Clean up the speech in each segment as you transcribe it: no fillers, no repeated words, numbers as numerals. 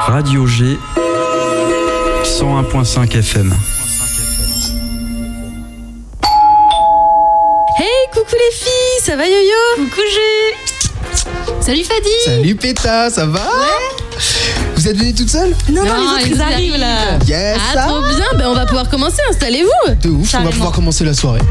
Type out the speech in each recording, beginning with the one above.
Radio G 101.5 FM. Hey, coucou les filles, ça va Yo-Yo? Coucou G. Salut Fadi. Salut Péta, ça va? Ouais. Vous êtes venus toute seule? Non, les autres ils arrivent là. Yes. Ah, trop bien, ben on va pouvoir commencer, installez-vous. De ouf, on va pouvoir commencer la soirée.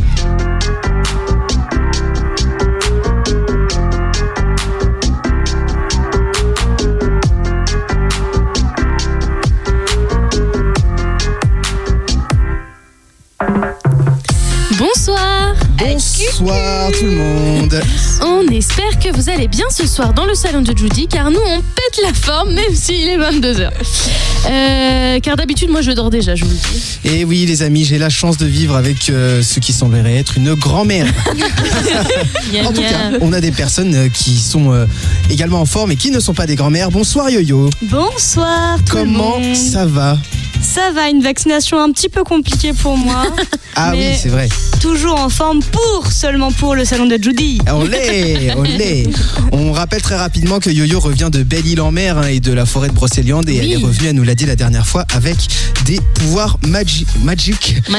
Bonsoir. Bonsoir tout le monde. On espère que vous allez bien ce soir dans le salon de Judy, car nous on pète la forme même s'il est 22h. Car d'habitude moi je dors déjà, je vous le dis. Et oui les amis, j'ai la chance de vivre avec ce qui semblerait être une grand-mère. En tout cas, on a des personnes qui sont également en forme et qui ne sont pas des grand-mères. Bonsoir Yo-Yo. Bonsoir tout le monde. Comment ça va? Ça va, une vaccination un petit peu compliquée pour moi. Ah oui, c'est vrai. Toujours en forme seulement pour le salon de Judy. Olé. On rappelle très rapidement que Yo-Yo revient de Belle-Île-en-Mer et de la forêt de Brocéliande et elle est revenue, elle nous l'a dit la dernière fois, avec des pouvoirs magiques. Magic. Tout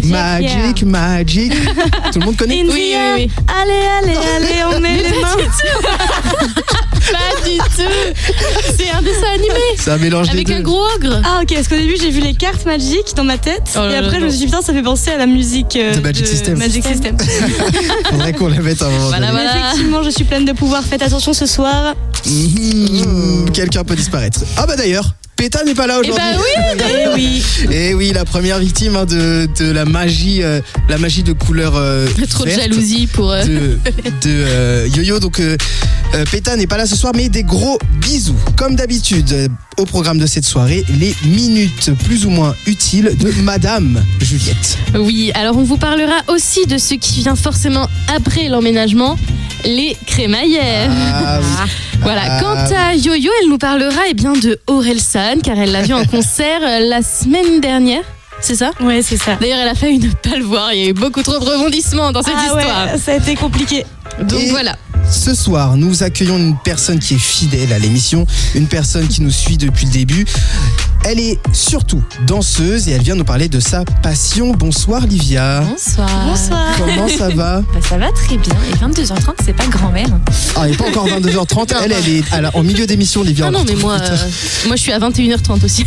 le monde connaît? Oui. Allez, on met les mains. Pas du tout. C'est un dessin animé. C'est un mélange avec des deux. un gros ogre. Ah ok, parce qu'au début j'ai vu les cartes Magic dans ma tête et après je me suis dit putain ça fait penser à la musique de Magic System. Faudrait qu'on la mette à un moment donné. Voilà. Effectivement je suis pleine de pouvoir, faites attention ce soir. Quelqu'un peut disparaître. Ah bah d'ailleurs, Péta n'est pas là aujourd'hui. Et oui, la première victime de la magie de couleur trop de verte jalousie pour de Yo-Yo. Donc Péta n'est pas là ce soir, mais des gros bisous. Comme d'habitude, au programme de cette soirée, les minutes plus ou moins utiles de Madame Juliette. Oui, alors on vous parlera aussi de ce qui vient forcément après l'emménagement, les crémaillères. Voilà. Quant à Yo-Yo, elle nous parlera de Orelsan, car elle l'a vu en concert la semaine dernière. C'est ça? Ouais, c'est ça. D'ailleurs, elle a failli ne pas le voir. Il y a eu beaucoup trop de rebondissements dans cette histoire. Ouais, ça a été compliqué. Donc voilà. Ce soir, nous accueillons une personne qui est fidèle à l'émission, une personne qui nous suit depuis le début. Elle est surtout danseuse et elle vient nous parler de sa passion. Bonsoir Livia. Bonsoir. Comment ça va? Ça va très bien. Et 22h30, c'est pas grand-mère. Ah, il n'est pas encore 22h30. Elle est en milieu d'émission, Livia. Ah non, mais moi je suis à 21h30 aussi.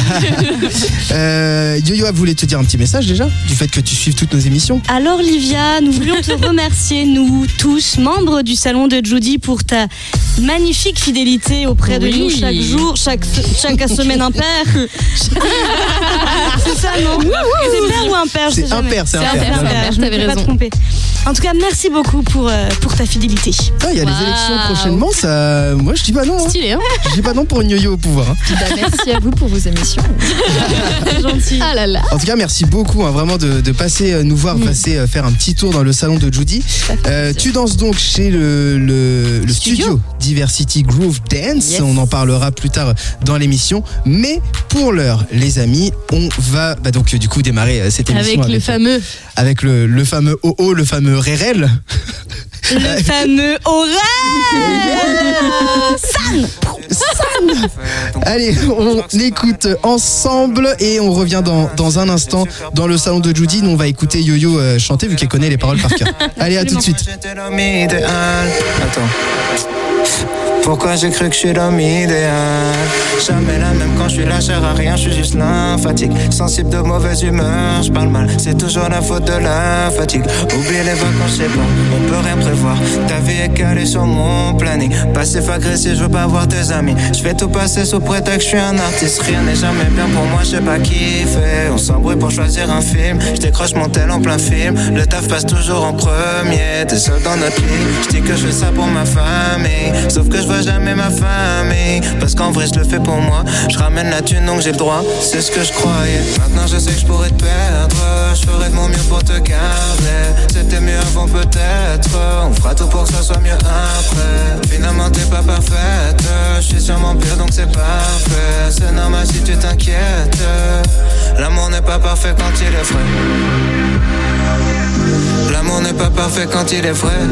Yo-Yo voulait te dire un petit message déjà, du fait que tu suives toutes nos émissions. Alors Livia, nous voulions te remercier, nous tous, membres du salon de Judy, pour ta magnifique fidélité auprès de nous chaque jour, chaque semaine impair. C'est ça, non? C'est père ou impair? C'est impair, je ne peux pas te tromper. En tout cas, merci beaucoup pour ta fidélité. Il y a les élections prochainement, ça. Moi je dis pas non. Stylé, hein? Je dis pas non pour une Yo-Yo au pouvoir. Merci à vous pour vos émissions. C'est gentil. Ah là là. En tout cas, merci beaucoup vraiment de passer nous voir, passer faire un petit tour dans le salon de Judy. Tu danses donc chez le studio Diversity Groove Dance. Yes. On en parlera plus tard dans l'émission. Mais pour l'heure, les amis, on va donc du coup démarrer cette émission avec le fameux OO, le fameux Rérel. Le fameux Aurel. San. Allez, on l'écoute ensemble et on revient dans un instant dans le salon de Judy. Nous, on va écouter Yo-Yo chanter vu qu'elle connaît les paroles par cœur. Allez, à tout de suite. Attends. Pourquoi j'ai cru que je suis l'homme idéal? Jamais la même quand je suis là, sert à rien, je suis juste lymphatique. Sensible de mauvaise humeur, je parle mal, c'est toujours la faute de la fatigue. Oublie les vacances, c'est bon, on peut rien prévoir. Ta vie est calée sur mon planning. Passif agressif, je veux pas voir tes amis. Je fais tout passer sous prétexte que je suis un artiste. Rien n'est jamais bien pour moi, je sais pas qui fait. On s'embrouille pour choisir un film. Je décroche mon tel en plein film. Le taf passe toujours en premier. T'es seul dans notre lit. Je dis que je fais ça pour ma famille. Sauf que je vois jamais ma famille. Parce qu'en vrai je le fais pour moi. Je ramène la thune donc j'ai le droit. C'est ce que je croyais. Maintenant je sais que je pourrais te perdre. Je ferai de mon mieux pour te garder. C'était mieux avant peut-être. On fera tout pour que ça soit mieux après. Finalement t'es pas parfaite. Je suis sûrement pire donc c'est parfait. C'est normal si tu t'inquiètes. L'amour n'est pas parfait quand il est vrai. L'amour n'est pas parfait quand il est vrai.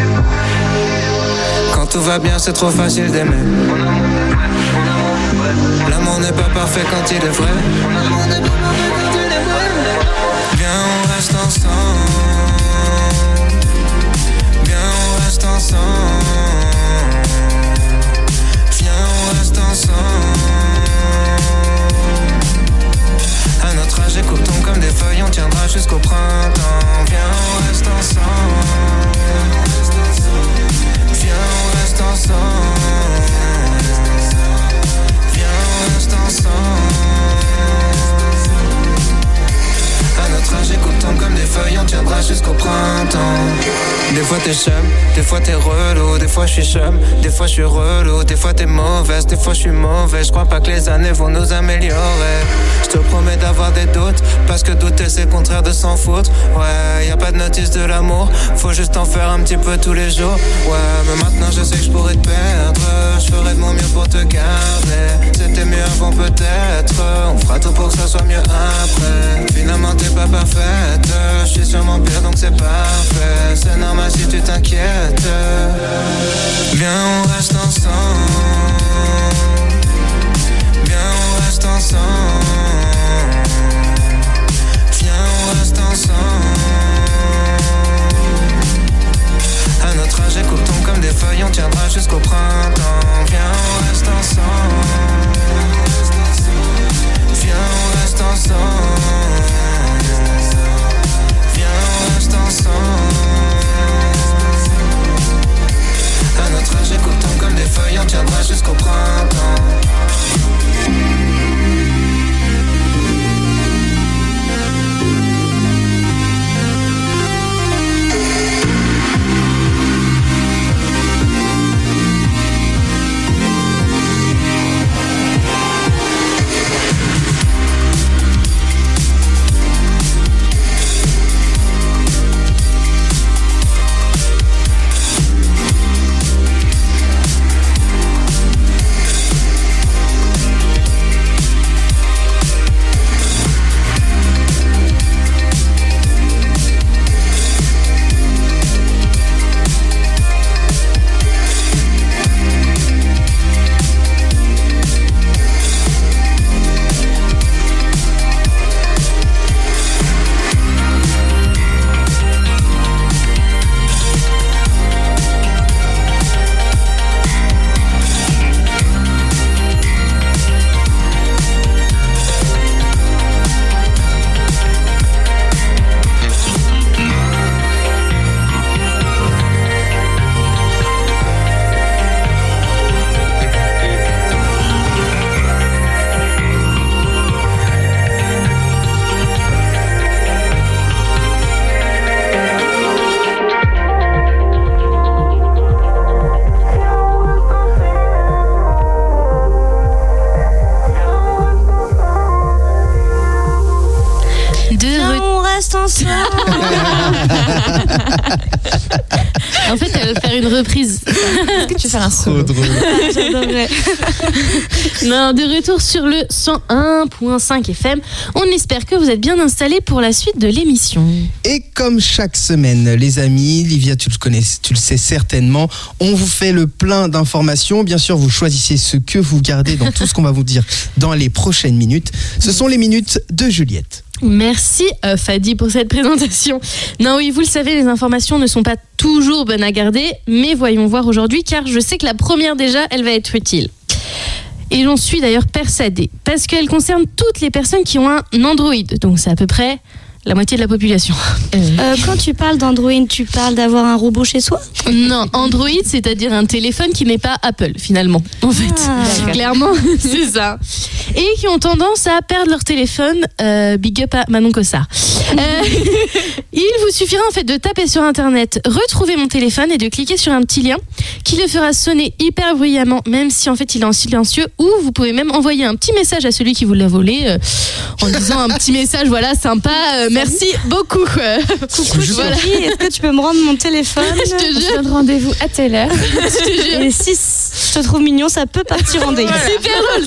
Quand tout va bien c'est trop facile d'aimer. n'est pas parfait quand il est vrai. Viens, on reste ensemble. Viens, on reste ensemble. Viens, on reste ensemble. À notre âge, les coupes tombent comme des feuilles, on tiendra jusqu'au printemps. Viens, on reste ensemble. Viens, on reste ensemble. Viens, on reste ensemble. À notre âge, les coupes tombent comme des feuilles, on tiendra jusqu'au printemps. Des fois t'es chum, des fois t'es relou, des fois je suis chum, des fois je suis relou, des fois t'es mauvaise, des fois je suis mauvais. Je crois pas que les années vont nous améliorer. Je te promets d'avoir des doutes, parce que douter c'est le contraire de s'en foutre. Ouais, y a pas de notice de l'amour, faut juste en faire un petit peu tous les jours. Ouais, mais maintenant je sais que je pourrais te perdre, je ferai de mon mieux pour te garder. C'était mieux avant peut-être, on fera tout pour que ça soit mieux après. Finalement t'es pas parfaite, je suis sûrement pire donc c'est parfait. C'est normal si tu t'inquiètes. Viens, on reste ensemble. Viens, on reste ensemble. Viens, on reste ensemble. À notre âge, les coupes tombent comme des feuilles, on tiendra jusqu'au printemps. Viens, on reste ensemble. Viens, on reste ensemble. Viens, on reste ensemble. À notre âge, les coupes tombent comme des feuilles, on tiendra jusqu'au printemps. En fait, elle va faire une reprise. Est-ce que tu veux faire un Trop solo? drôle. J'adorerais. Non, de retour sur le 101.5 FM. On espère que vous êtes bien installés pour la suite de l'émission. Et comme chaque semaine, les amis, Livia, tu le sais certainement, on vous fait le plein d'informations. Bien sûr, vous choisissez ce que vous gardez dans tout ce qu'on va vous dire dans les prochaines minutes. Ce sont les minutes de Juliette. Merci Fadi pour cette présentation. Non oui, vous le savez, les informations ne sont pas toujours bonnes à garder, mais voyons voir aujourd'hui, car je sais que la première déjà, elle va être utile. Et j'en suis d'ailleurs persuadée, parce qu'elle concerne toutes les personnes qui ont un Android, donc c'est à peu près la moitié de la population. Quand tu parles d'Android, tu parles d'avoir un robot chez soi? Non, Android, c'est-à-dire un téléphone qui n'est pas Apple, finalement. En fait, clairement, c'est ça. Et qui ont tendance à perdre leur téléphone. Big up à Manon Cossard. Il vous suffira en fait de taper sur Internet « Retrouver mon téléphone » et de cliquer sur un petit lien qui le fera sonner hyper bruyamment, même si en fait il est en silencieux, ou vous pouvez même envoyer un petit message à celui qui vous l'a volé en disant un petit message, voilà, sympa, merci beaucoup. Coucou, voilà. Est-ce que tu peux me rendre mon téléphone? Je te On se jure. donne rendez-vous à telle heure. Je te jure. Et si je te trouve mignon, ça peut partir en date. Super drôle, ça peut être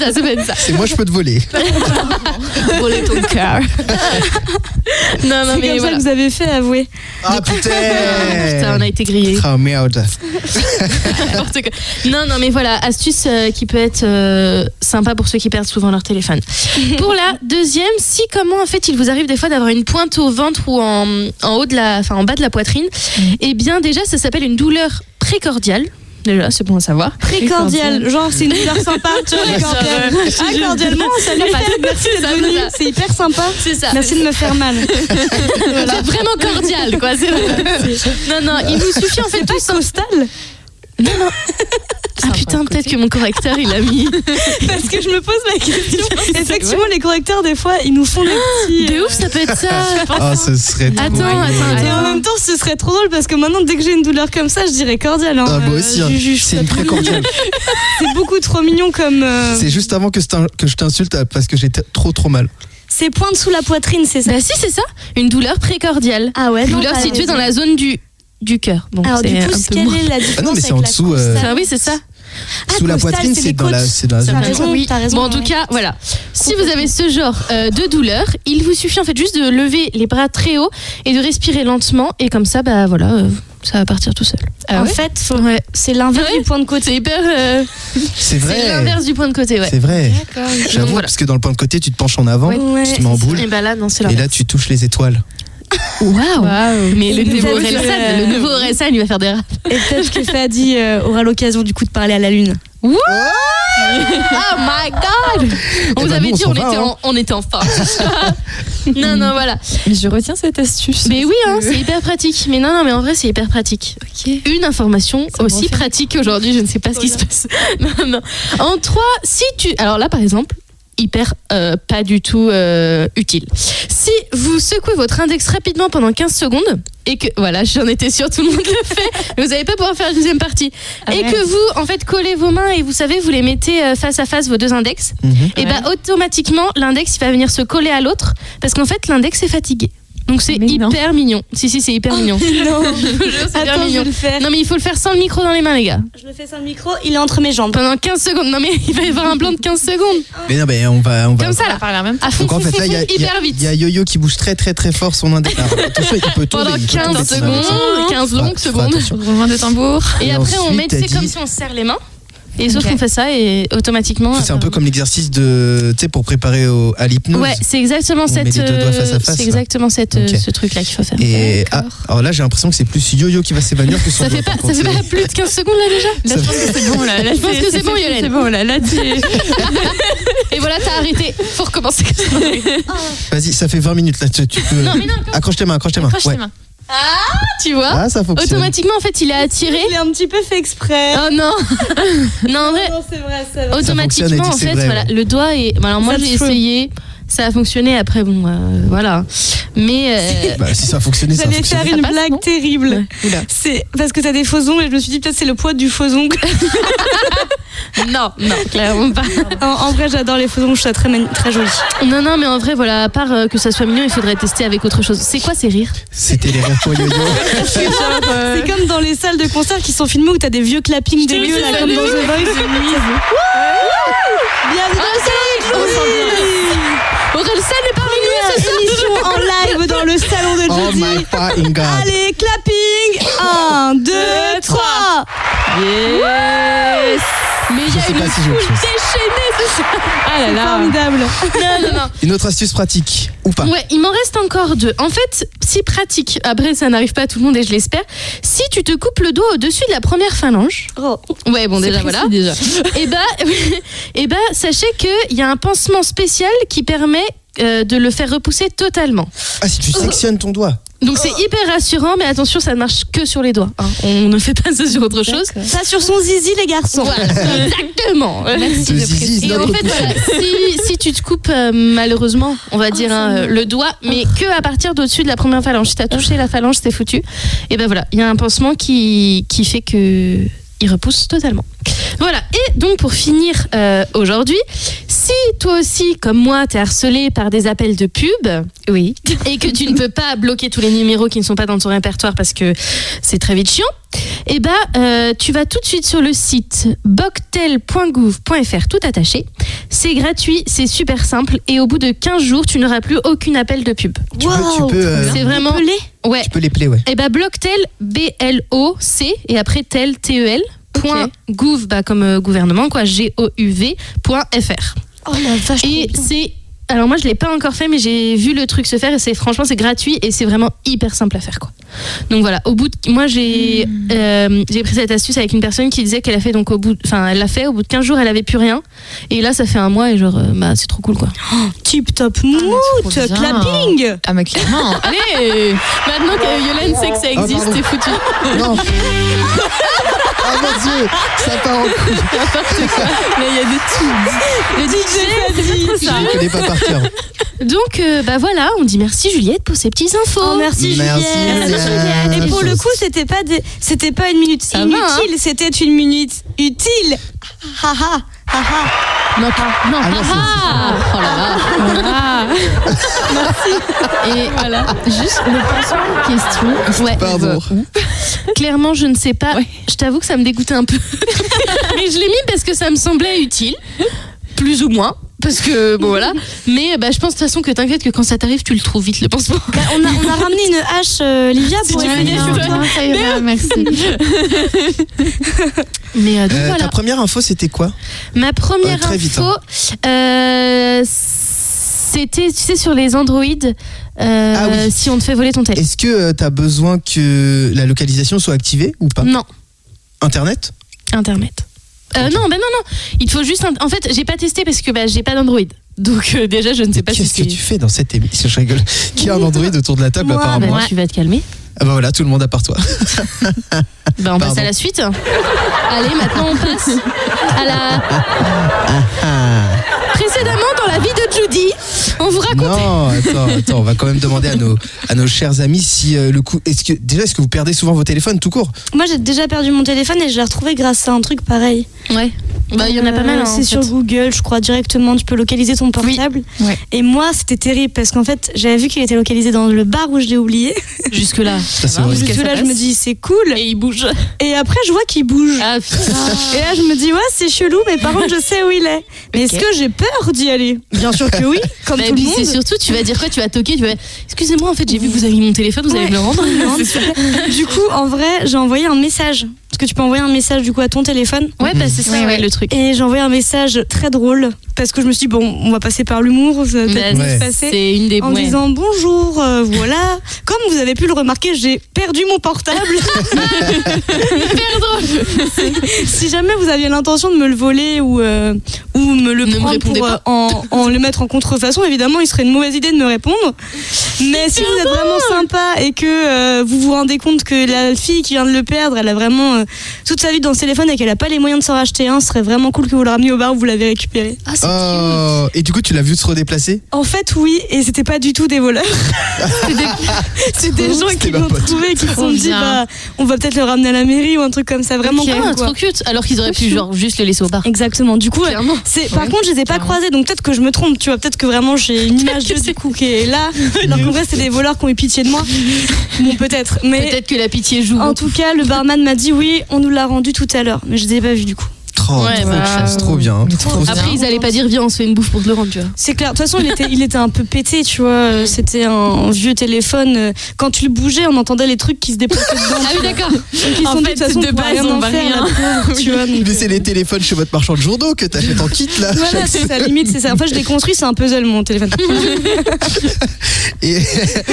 ça peut être ça. C'est moi, je peux te voler. Voler ton cœur. Non, C'est mais comme ça voilà. que vous avez fait, avouer. Ah putain. Putain, on a été grillés. Oh merde. N'importe quoi. Non, mais voilà, astuce qui peut être sympa pour ceux qui perdent souvent leur téléphone. Pour la deuxième, si comment en fait il vous arrive des fois d'avoir une pointe au ventre ou en haut de en bas de la poitrine, eh bien déjà ça s'appelle une douleur précordiale. Déjà, c'est bon à savoir. Précordial, genre c'est une douleur sympa, tu vois, cordial. Ah, cordialement, salut, merci d'être venu, c'est hyper sympa. C'est ça. Merci de me faire mal. C'est vraiment cordial, quoi. Non, il vous suffit en fait C'est pas costal. Non. Ah putain, peut-être que mon correcteur il a mis. Parce que je me pose la question. Effectivement, les correcteurs, des fois, ils nous font des petits. De ouf, ça peut être ça. Ah, ce serait trop Attends. Et en même temps, ce serait trop drôle parce que maintenant, dès que j'ai une douleur comme ça, je dirais cordial. Hein. Ah, moi aussi, hein. C'est une précordiale. C'est beaucoup trop mignon comme. C'est juste avant que je t'insulte parce que j'ai trop mal. C'est pointe sous la poitrine, c'est ça? Bah si, c'est ça. Une douleur précordiale. Ah ouais, non, douleur t'as située raison. dans la zone du cœur. Bon, Alors, c'est du coup, un peu quelle moins. est la différence? Ah non, mais c'est avec en la dessous, costale Ah oui, c'est ça. Sous la costale, poitrine, c'est c'est les dans la côtes. zone. T'as raison, Oui. t'as raison. Bon, en tout cas, voilà. Si vous avez ce genre de douleur, il vous suffit en fait juste de lever les bras très haut et de respirer lentement. Et comme ça, bah voilà, ça va partir tout seul. En fait, c'est l'inverse Ouais. du point de côté. C'est hyper. C'est vrai. C'est l'inverse du point de côté, ouais. C'est vrai. J'avoue, Voilà. parce que dans le point de côté, tu te penches en avant, Ouais. tu te mets en boule, Et bah là, non, c'est et l'inverse. là, tu touches les étoiles. Waouh! Mais le Vous nouveau avez Orelsan, fait, le nouveau Orelsan, il va faire des rap. Et peut-être que Fadi aura l'occasion du coup de parler à la lune. Oh my god! On vous ben avait nous, dit, on s'en va, on était en forme. non, voilà. Mais je retiens cette astuce. Mais oui, hein, c'est hyper pratique. Mais non, mais en vrai, c'est hyper pratique. Ok. Une information Ça me aussi refait. pratique aujourd'hui, je ne sais pas ce qui se passe. Non. En 3, si tu... Alors là, par exemple, hyper pas du tout utile. Si vous secouez votre index rapidement pendant 15 secondes, et que, voilà, j'en étais sûre, tout le monde le fait, mais vous n'allez pas pouvoir faire la deuxième partie, Ah et ouais. que vous, en fait, collez vos mains et vous savez, vous les mettez face à face, vos deux index, et bah automatiquement, l'index, il va venir se coller à l'autre, parce qu'en fait, l'index est fatigué. Donc c'est Mais non. hyper mignon. Si, c'est hyper mignon. Non, Je vous jure, c'est hyper attends, je mignon. vais le faire. Non mais il faut le faire sans le micro dans les mains les gars. Je le fais sans le micro, il est entre mes jambes. Pendant 15 secondes. Non mais il va y avoir un blanc de 15 secondes. Mais non, mais on va. Comme ça là. parler en même temps. À fond, Donc en fait, là, il y a- hyper vite. il y a Yo-Yo qui bouge très fort son index. Alors, attention, il peut tomber. Pendant il peut 15 tomber, son index. secondes, 15 longues Faut secondes. attention. Roulement de tambour. Et Et après on ensuite, met, t'as c'est comme dit- si on serre les mains. Et sauf Ok. qu'on fait ça et automatiquement. C'est un peu comme l'exercice de, tu sais, pour préparer à l'hypnose. Ouais, c'est exactement On met cette. les deux doigts face à face, C'est là. exactement cette, Ok. ce truc là qu'il faut faire. Et alors là, j'ai l'impression que c'est plus Yo-Yo qui va s'évanouir que son Ça fait doigt, pas, par ça fait contre, pas plus de 15 secondes là déjà. Là, je pense que c'est bon. Là, Je pense que c'est bon, Yolène. C'est bon, là, Et voilà, t'as arrêté. Faut recommencer. Vas-y, ça fait 20 minutes là. Tu peux. Non mais non, Accroche tes mains. Accroche Ouais. tes mains. tu vois. Ah, ça fonctionne. Automatiquement en fait il est attiré. Il est un petit peu fait exprès. Oh non. Non en vrai. Non, c'est vrai, c'est vrai. Automatiquement, fonctionne, elle dit en que c'est fait, vrai, voilà, ouais. le doigt est. Alors moi, Ça j'ai te essayé, ça a fonctionné. Après, bon, voilà. Mais Bah, si ça a fonctionné, ça a J'allais faire fonctionné. une passe, blague non terrible. Ouais. Oula. C'est parce que t'as des faux ongles et je me suis dit peut-être c'est le poids du faux ongle. non, clairement pas. En vrai, j'adore les faux ongles, je trouve ça très joli. Non, mais en vrai, voilà, à part que ça soit mignon, il faudrait tester avec autre chose. C'est quoi ces rires? C'était les rêves pour Yo-Yo. C'est comme dans les salles de concert qui sont filmées où t'as des vieux clappings des lieux, là, comme dans The Voice. Bienvenue dans Orelsan est parmi nous, c'est ça? émission en live dans le salon de Oh Jody. my fucking god. Allez, clapping 1, 2, 3. Yes. Mais il y Je a sais une pas si j'ai autre foule chose. déchaînée, c'est ça. Ah là là. Formidable. Non. Une autre astuce pratique ou pas? Ouais, il m'en reste encore 2. En fait, si pratique, après ça n'arrive pas à tout le monde et je l'espère, si tu te coupes le doigt au-dessus de la première phalange, Oh. ouais bon déjà C'est voilà, précis, déjà. et bah sachez qu'il y a un pansement spécial qui permet de le faire repousser totalement. Ah, si tu sectionnes ton doigt. Donc c'est hyper rassurant, mais attention, ça ne marche que sur les doigts, hein. On ne fait pas ça sur autre chose. Ça sur son zizi, les garçons. Voilà, exactement. De zizi, Et en notre fait, poussée. voilà, si tu te coupes malheureusement, on va dire le doigt, mais que à partir d'au-dessus de la première phalange, si t'as touché la phalange, c'est foutu. Et ben voilà, il y a un pansement qui fait que il repousse totalement. Voilà. Et donc pour finir aujourd'hui, si toi aussi, comme moi, t'es harcelé par des appels de pub, Oui. et que tu ne peux pas bloquer tous les numéros qui ne sont pas dans ton répertoire parce que c'est très vite chiant, eh ben, tu vas tout de suite sur le site boctel.gouv.fr, tout attaché. C'est gratuit, c'est super simple, et au bout de 15 jours, tu n'auras plus aucun appel de pub. Tu peux, C'est vraiment... Ouais. tu peux les play, ouais. Et bah Blocktel, B-L-O-C, et après tel, T-E-L, point gouv, comme gouvernement, quoi, G-O-U-V.fr. Oh la vache. Et c'est... Alors moi je l'ai pas encore fait, mais j'ai vu le truc se faire, et franchement c'est gratuit et c'est vraiment hyper simple à faire, quoi. Donc voilà, moi j'ai pris cette astuce avec une personne qui disait qu'elle a fait donc elle l'a fait au bout de 15 jours, elle avait plus rien, et là ça fait un mois et genre c'est trop cool, quoi. Tip top mood, trop bien. clapping. Ah, mais clairement. Allez, maintenant que Yolène sait que ça existe, pardon. c'est foutu. Non. Ah mon Dieu, ça part en couille. Mais il y a de tout. Le DJ, Je ne connais pas par cœur. Donc voilà, on dit merci Juliette pour ces petites infos. Oh, merci Merci, Juliette. Juliette. Et pour le coup, c'était pas une minute Ça va, inutile, hein. c'était une minute utile. Haha, haha. Non, non, Ah non, oh là là. Et voilà, juste me posant une question. Ouais. Pardon. Clairement, je ne sais pas. Ouais. Je t'avoue que ça me dégoûtait un peu. Mais je l'ai mis parce que ça me semblait utile, plus ou moins. Parce que bon voilà, mais je pense de toute façon que t'inquiète que quand ça t'arrive tu le trouves vite le pansement. On a ramené une hache, Livia, pour tu veux essayer. bien, Non, non, ça ira, merci. Mais donc Ta voilà. première info, c'était quoi? Ma première Très vite, info, c'était, tu sais, sur les Android, Ah oui. si on te fait voler ton téléphone. Est-ce que tu as besoin que la localisation soit activée ou pas? Non, Internet? Internet. Non, non. Il te faut juste. En fait, j'ai pas testé parce que j'ai pas d'Android. Donc déjà, je ne sais pas si Qu'est-ce que c'est. tu fais dans cette émission? Je rigole. Qui a un Android autour de la table Moi, apparemment? Tu vas te calmer. Ah bah voilà, tout le monde à part toi. On passe Pardon. à la suite. Allez, maintenant on passe à la. Précédemment, dans la vie de Judy, on vous raconte. Non, attends, on va quand même demander à nos chers amis si est-ce que vous perdez souvent vos téléphones tout court? Moi, j'ai déjà perdu mon téléphone et je l'ai retrouvé grâce à un truc pareil. Ouais. Il y en a pas mal. Hein, c'est en sur fait. Google, je crois, directement. Tu peux localiser ton portable. Oui. Ouais. Et moi, c'était terrible parce qu'en fait, j'avais vu qu'il était localisé dans le bar où je l'ai oublié. Jusque là. Ça, c'est horrible. Jusque là, je me dis, c'est cool. Et il bouge. Et après, je vois qu'il bouge. Ah putain. Et là, je me dis, ouais, c'est chelou, mais par contre, je sais où il est. Mais est-ce que j'ai peur d'y aller? Bien sûr que oui, comme Et tout le puis monde. c'est surtout, tu vas dire quoi? Tu vas toquer, tu vas. Excusez-moi, en fait, j'ai vu que vous avez mis mon téléphone, vous allez Ouais. me le rendre. Non, du coup, en vrai, j'ai envoyé un message. Parce que tu peux envoyer un message du coup à ton téléphone. Ouais, c'est ça, Ouais. le truc. Et j'ai envoyé un message très drôle. Parce que je me suis dit, bon, on va passer par l'humour. Ça va peut-être Bah, mieux se passer. c'est une des En disant bonjour, voilà. Comme vous avez pu le remarquer, j'ai perdu mon portable. hyper drôle. Si jamais vous aviez l'intention de me le voler ou me le Ne me prendre répondez pour, pas. en le mettre en contrefaçon, évidemment, il serait une mauvaise idée de me répondre. Mais si vous êtes vraiment sympa et que vous vous rendez compte que la fille qui vient de le perdre, elle a vraiment toute sa vie dans ce téléphone et qu'elle n'a pas les moyens de s'en racheter un, ce serait vraiment cool que vous le rameniez au bar où vous l'avez récupéré. Ah, c'est Oh, et du coup, tu l'as vu se redéplacer? En fait, oui, et c'était pas du tout des voleurs. C'est des gens C'était qui ma l'ont pote. trouvé, qui se sont dit, bien. on va peut-être le ramener à la mairie ou un truc comme ça, vraiment cute. cool, Ah, quoi. trop cute. Alors qu'ils auraient pu genre juste le laisser au bar. Exactement. Du coup, Clairement. par contre, je les ai pas clairement. croisés, donc peut-être que je me trompe, tu vois. Peut-être que vraiment j'ai une image que de c'est- du coup qui est là. Alors qu'en vrai, c'est des voleurs qui ont eu pitié de moi. Bon, peut-être. Mais Peut-être que la pitié joue. en tout cas, le barman m'a dit oui, on nous l'a rendu tout à l'heure. Mais je les ai pas vus du coup. Ouais, Trop bah, classe, trop bien. Mais trop Après, bien. ils allaient pas dire viens, on se fait une bouffe pour te le rendre, tu vois. C'est clair. De toute façon, il était un peu pété, tu vois. C'était un vieux téléphone. Quand tu le bougeais, on entendait les trucs qui se déplaçaient dedans. Ah oui, d'accord. Qui En sont dit, fait, de toute façon, de on pourra base, rien on en va faire, rien. la pauvre, tu vois. donc, Mais c'est les téléphones chez votre marchand de journaux que t'achètes en kit là. Voilà, c'est ça, limite, c'est ça. En fait, je l'ai construit, c'est un puzzle, mon téléphone. Et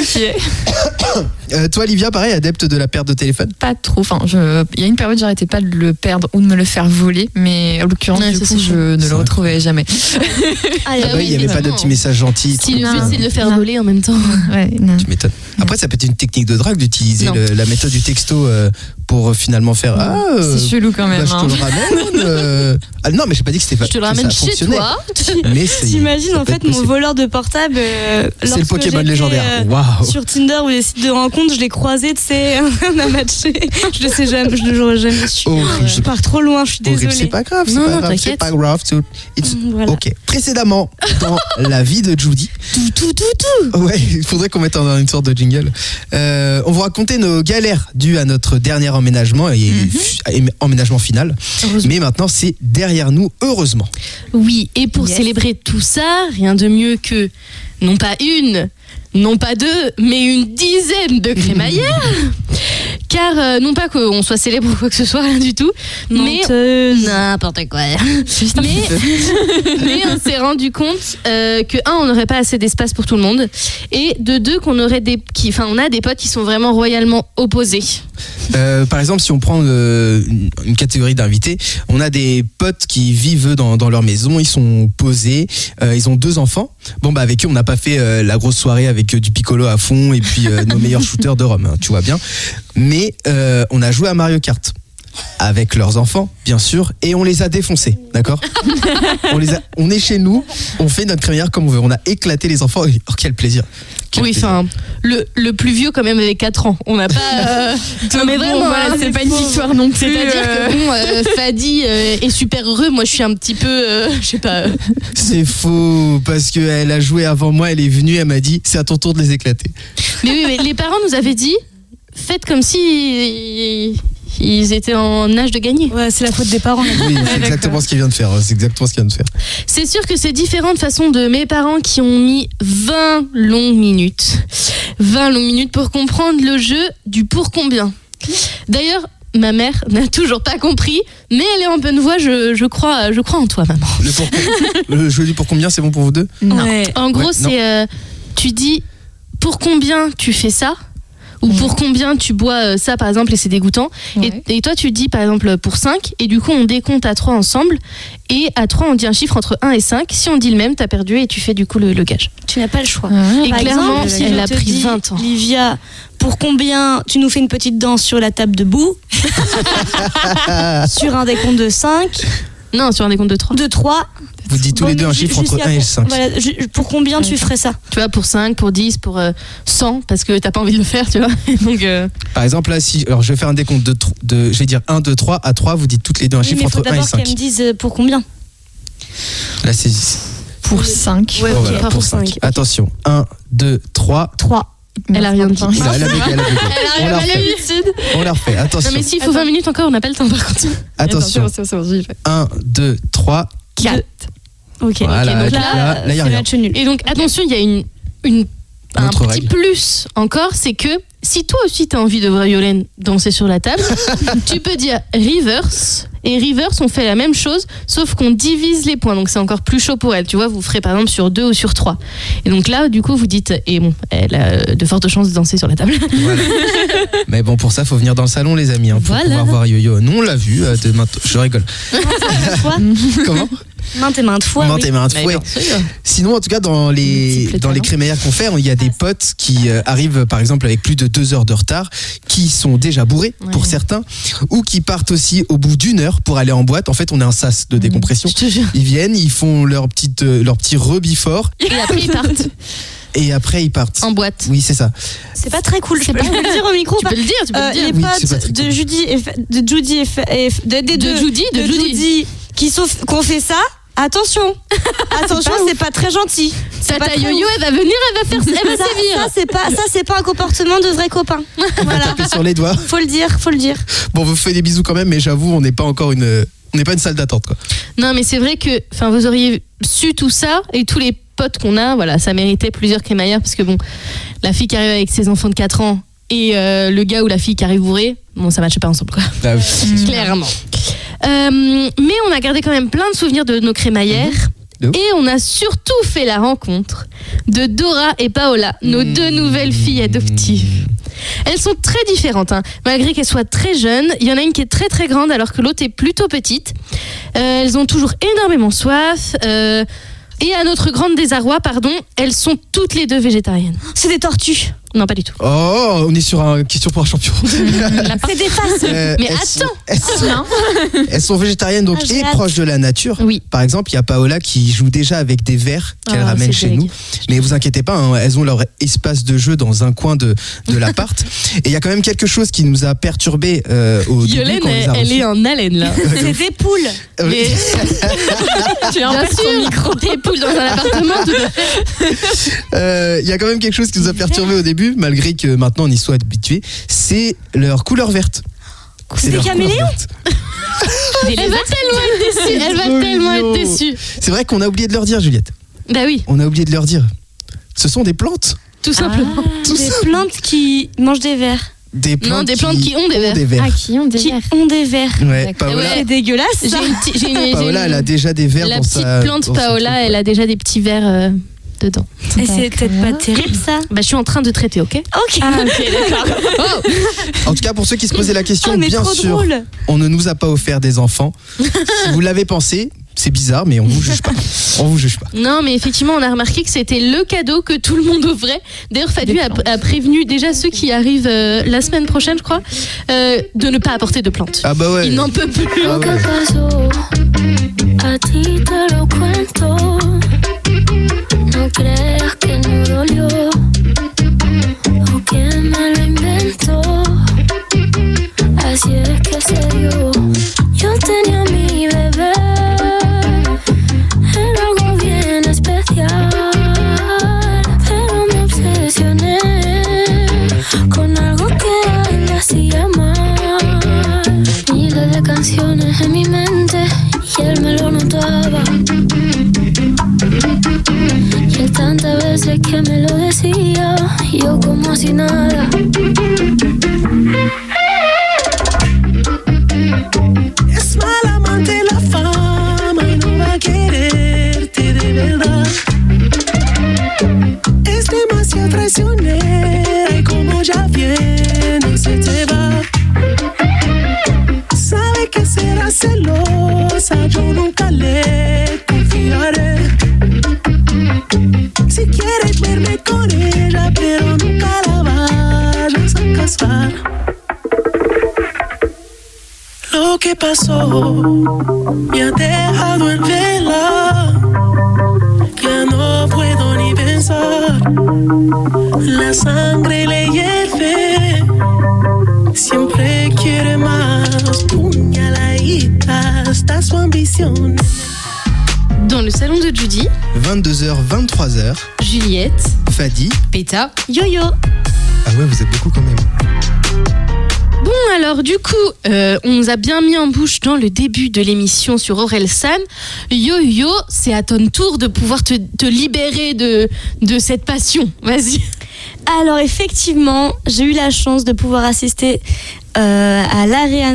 toi, Livia, pareil, adepte de la perte de téléphone? Pas trop. Enfin, il y a une période, j'arrêtais pas de le perdre ou de me le faire voler, mais en l'occurrence, Ouais, du ça, coup, c'est je ne C'est le vrai. retrouvais jamais. Ah, Ah bah, il n'y avait pas de évidemment. petits messages gentils. Si le Non. but c'est de le faire Non. voler en même temps. Ouais, non. Tu m'étonnes. Après, ça peut être une technique de drague d'utiliser la méthode du texto pour finalement faire c'est chelou quand même. Je te le ramène. Non, mais j'ai pas dit que c'était pas. Je te le ramène chez toi. Mais t'imines en fait mon voleur de portable. C'est le Pokémon légendaire. Waouh. Sur Tinder ou les sites de rencontres, je l'ai croisé, tu sais, on a matché. Je le sais jamais, je l'aurais jamais su. Je pars trop loin, je suis désolée. C'est pas grave, c'est pas grave. Voilà. Ok. Précédemment, dans la vie de Judy. Tout. Ouais, il faudrait qu'on mette une sorte de jingle. On vous racontait nos galères dues à notre dernier emménagement et emménagement final. Mais maintenant, c'est derrière nous, heureusement. Oui, et pour célébrer tout ça, rien de mieux que, non pas une, non pas deux, mais une dizaine de crémaillères. Car non pas qu'on soit célèbre ou quoi que ce soit, rien du tout, mais n'importe quoi. Mais on s'est rendu compte que on n'aurait pas assez d'espace pour tout le monde, et de deux qu'on aurait on a des potes qui sont vraiment royalement opposés. Par exemple, si on prend une catégorie d'invités, on a des potes qui vivent dans leur maison, ils sont posés, ils ont 2 enfants. Bon bah avec eux on n'a pas fait la grosse soirée avec du piccolo à fond et puis nos meilleurs shooters de Rome, hein, tu vois bien. Mais on a joué à Mario Kart avec leurs enfants, bien sûr, et on les a défoncés, d'accord. On est chez nous, on fait notre crémaillère comme on veut, on a éclaté les enfants, oh quel plaisir. Oui, enfin, le plus vieux quand même avait 4 ans. On n'a pas. Non, mais vraiment, voilà, c'est pas une victoire non plus. C'est-à-dire que Fadi est super heureux. Moi, je suis un petit peu, je sais pas. C'est faux, parce qu'elle a joué avant moi, elle est venue, elle m'a dit, c'est à ton tour de les éclater. Mais oui, mais les parents nous avaient dit, faites comme si ils étaient en âge de gagner. Ouais, c'est la faute des parents. Oui, c'est exactement ce qu'il vient de faire. C'est sûr que c'est différent de façon de mes parents qui ont mis 20 longues minutes. 20 longues minutes pour comprendre le jeu du pour combien. D'ailleurs, ma mère n'a toujours pas compris, mais elle est en bonne voie, je crois en toi, maman. Le jeu du pour combien, c'est bon pour vous deux ? Non. Ouais. En gros, c'est tu dis pour combien tu fais ça ? Ou pour combien tu bois ça par exemple et c'est dégoûtant. Et toi tu dis par exemple pour 5 et du coup on décompte à 3 ensemble et à 3 on dit un chiffre entre 1 et 5. Si on dit le même t'as perdu et tu fais du coup le gage. Tu n'as pas le choix. Et par clairement exemple, si elle a pris 20 ans. Livia, pour combien tu nous fais une petite danse sur la table debout sur un décompte de 5. Non, sur un décompte de 3. De 3. Vous dites tous les deux un chiffre entre 1 et 5. Voilà, pour combien tu ferais ça ? Tu vois, pour 5, pour 10, pour 100, parce que t'as pas envie de le faire, tu vois. Donc, Par exemple, là, alors je vais faire un décompte je vais dire 1, 2, 3. À 3, vous dites toutes les deux un chiffre entre 1 et 5. Mais il faut d'abord qu'elles me disent pour combien ? Là, c'est pour 5. Ouais, voilà, pour 5. Okay. Attention, 1, 2, 3. 3. Elle a rien dit. Elle a bugué. On la refait, attention. Non, mais s'il faut 20 minutes encore, on n'a pas le temps par contre. Attention. 1, 2, 3. 4. Ok, voilà, donc là, y a c'est match nul. Et donc, attention, il y a un petit plus encore, c'est que si toi aussi t'as envie de voir Yolène danser sur la table, tu peux dire reverse. Et reverse, on fait la même chose, sauf qu'on divise les points. Donc c'est encore plus chaud pour elle. Tu vois, vous ferez par exemple sur 2 ou sur 3. Et donc là, du coup, vous dites, et bon, elle a de fortes chances de danser sur la table. Voilà. Mais bon, pour ça, faut venir dans le salon, les amis, pour pouvoir voir Yo-Yo. Nous, on l'a vu. Je rigole. Comment ? Maintes et maintes fois. Sinon, en tout cas, dans les crémaillères qu'on fait, il y a des potes qui arrivent, par exemple, avec plus de 2 heures de retard, qui sont déjà bourrés pour certains, ou qui partent aussi au bout d'1 heure pour aller en boîte. En fait, on est un sas de décompression. Ils viennent, ils font leur petit rebifort. Et après, ils partent. Et après, ils partent. En boîte. Oui, c'est ça. C'est pas très cool. Je peux le dire au micro. Tu peux le dire. Les potes de Judy de Judy qu'on fait ça. Attention, c'est pas très gentil. Tata Yo-Yo, elle va venir, elle va sévir. Ça c'est pas un comportement de vrai copain. Voilà. Taper sur les doigts. Faut le dire. Bon, vous faites des bisous quand même, mais j'avoue, on n'est pas une salle d'attente, quoi. Non, mais c'est vrai que, vous auriez su tout ça et tous les potes qu'on a, voilà, ça méritait plusieurs crémaillères parce que bon, la fille qui arrive avec ses enfants de 4 ans et le gars ou la fille qui arrive bourré, bon, ça matche pas ensemble, quoi. Ah oui. Clairement. Mais on a gardé quand même plein de souvenirs de nos crémaillères. Et on a surtout fait la rencontre de Dora et Paola, nos 2 nouvelles filles adoptives. Elles sont très différentes, hein. Malgré qu'elles soient très jeunes. Il y en a une qui est très très grande alors que l'autre est plutôt petite. Elles ont toujours énormément soif. Et à notre grande désarroi, elles sont toutes les 2 végétariennes. C'est des tortues. Non, pas du tout. Oh, on est sur une question pour un champion. C'est des faces. Mais attends. Elles sont végétariennes donc j'ai et hâte. proches de la nature. Oui. Par exemple, il y a Paola qui joue déjà avec des vers qu'elle ramène c'est chez deg. nous. Mais vous inquiétez pas, hein, elles ont leur espace de jeu dans un coin de l'appart. Et il y a quand même quelque chose qui nous a perturbé au début Yolène, quand on les a elle reçues. est en haleine là. C'est des poules. Oui. Tu as bien sûr des poules dans un appartement. Tout à fait. Il y a quand même quelque chose qui nous a perturbé au début, malgré que maintenant on y soit habitué. C'est leur couleur verte. C'est des leur couleur caméléons. verte. Elle va tellement être déçue. Elle va trop tellement mignon. être déçue. C'est vrai qu'on a oublié de leur dire, Juliette. Bah oui, On a oublié de leur dire. Ce sont des plantes. tout simplement. Tout Des ça. plantes qui mangent des vers. Des plantes, des plantes qui ont des vers. Ah, qui ont des Qui vers. ont des vers. Ouais, D'accord. Paola, Ouais. C'est dégueulasse. J'ai Ça. Paola, elle a déjà des vers La dans petite sa... plante dans sa Paola, truc. elle a déjà des petits vers dedans. Et c'est peut-être pas terrible ça. Bah, je suis en train de traiter, ok? Ok. ok, d'accord. En tout cas, pour ceux qui se posaient la question, Oh, mais bien trop sûr, drôle. on ne nous a pas offert des enfants. Si vous l'avez pensé, c'est bizarre, mais on vous juge pas. On vous juge pas. Non, mais effectivement, on a remarqué que c'était le cadeau que tout le monde offrait. D'ailleurs, Fadu a prévenu déjà ceux qui arrivent la semaine prochaine, je crois, de ne pas apporter de plantes. Ah bah ouais. Il n'en peut plus. Ah ouais. pasó, a ti te lo cuento. No creas que no dolió o que me lo inventó. Así es que se dio. Yo tenía mi bebé, era algo bien especial, pero me obsesioné con algo que a él le hacía mal. Miles de canciones en mi mente y él me lo notaba. Y él tantas veces que me lo decía, yo como si nada. Es mala amante la fama y no va a quererte de verdad. Es demasiado traicionera y como ya viene se te va. Sabe que será celosa, yo nunca le confiaré. Si quieres verme con ella, pero nunca la vayas a casar. Lo que pasó me ha dejado en vela. Ya no puedo ni pensar. La sangre le hierve. Siempre quiere más. Puñaladita hasta su ambición. Dans le salon de Judy, 22h, 23h, Juliette, Fadi. Péta. Yo-yo. Ah ouais, vous êtes beaucoup quand même. Bon, alors du coup, on nous a bien mis en bouche dans le début de l'émission sur Orelsan. Yo-yo, c'est à ton tour de pouvoir te libérer de cette passion. Vas-y. Alors effectivement, j'ai eu la chance de pouvoir assister à l'Arena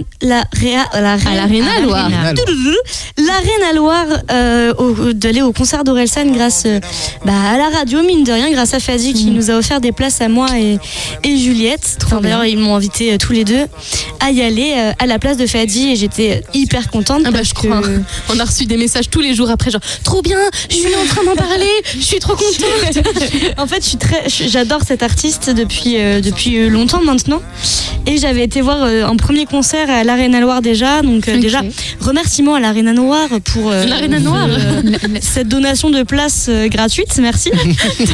Loire. L'Arena Loire, d'aller au concert d'Orelsan grâce à la radio, mine de rien, grâce à Fadi qui nous a offert des places à moi et Juliette. Enfin, d'ailleurs, ils m'ont invité tous les deux à y aller à la place de Fadi et j'étais hyper contente. Ah bah parce je crois. que- On a reçu des messages tous les jours après, genre trop bien, je suis en train d'en parler, je suis trop contente. En fait, j'adore cet artiste depuis longtemps maintenant. Et j'avais été voir un premier concert à l'Arena Loire déjà. Donc déjà, remerciements à l'Arena Noire pour L'Arena Noire. cette donation de place gratuite. Merci. Attends,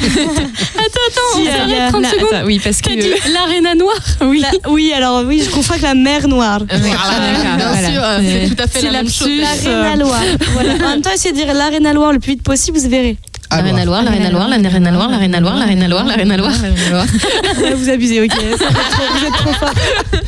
Si, on s'arrête 30 Là, secondes. attends, oui, parce que. T'as dit l'Arena Noire. Oui, alors oui, je confonds avec la mer Noire. Voilà, Bien sûr, c'est tout à fait C'est la même chose. l'Arena Loire. Voilà. En même temps, essayez de dire l'Arena Loire le plus vite possible, vous verrez. L'Arena Loire, l'Arena Loire, l'Arena Loire, l'Arena Loire, l'Arena Loire, l'Arena Loire. Ouais, vous abusez, ok. Vous êtes trop fort.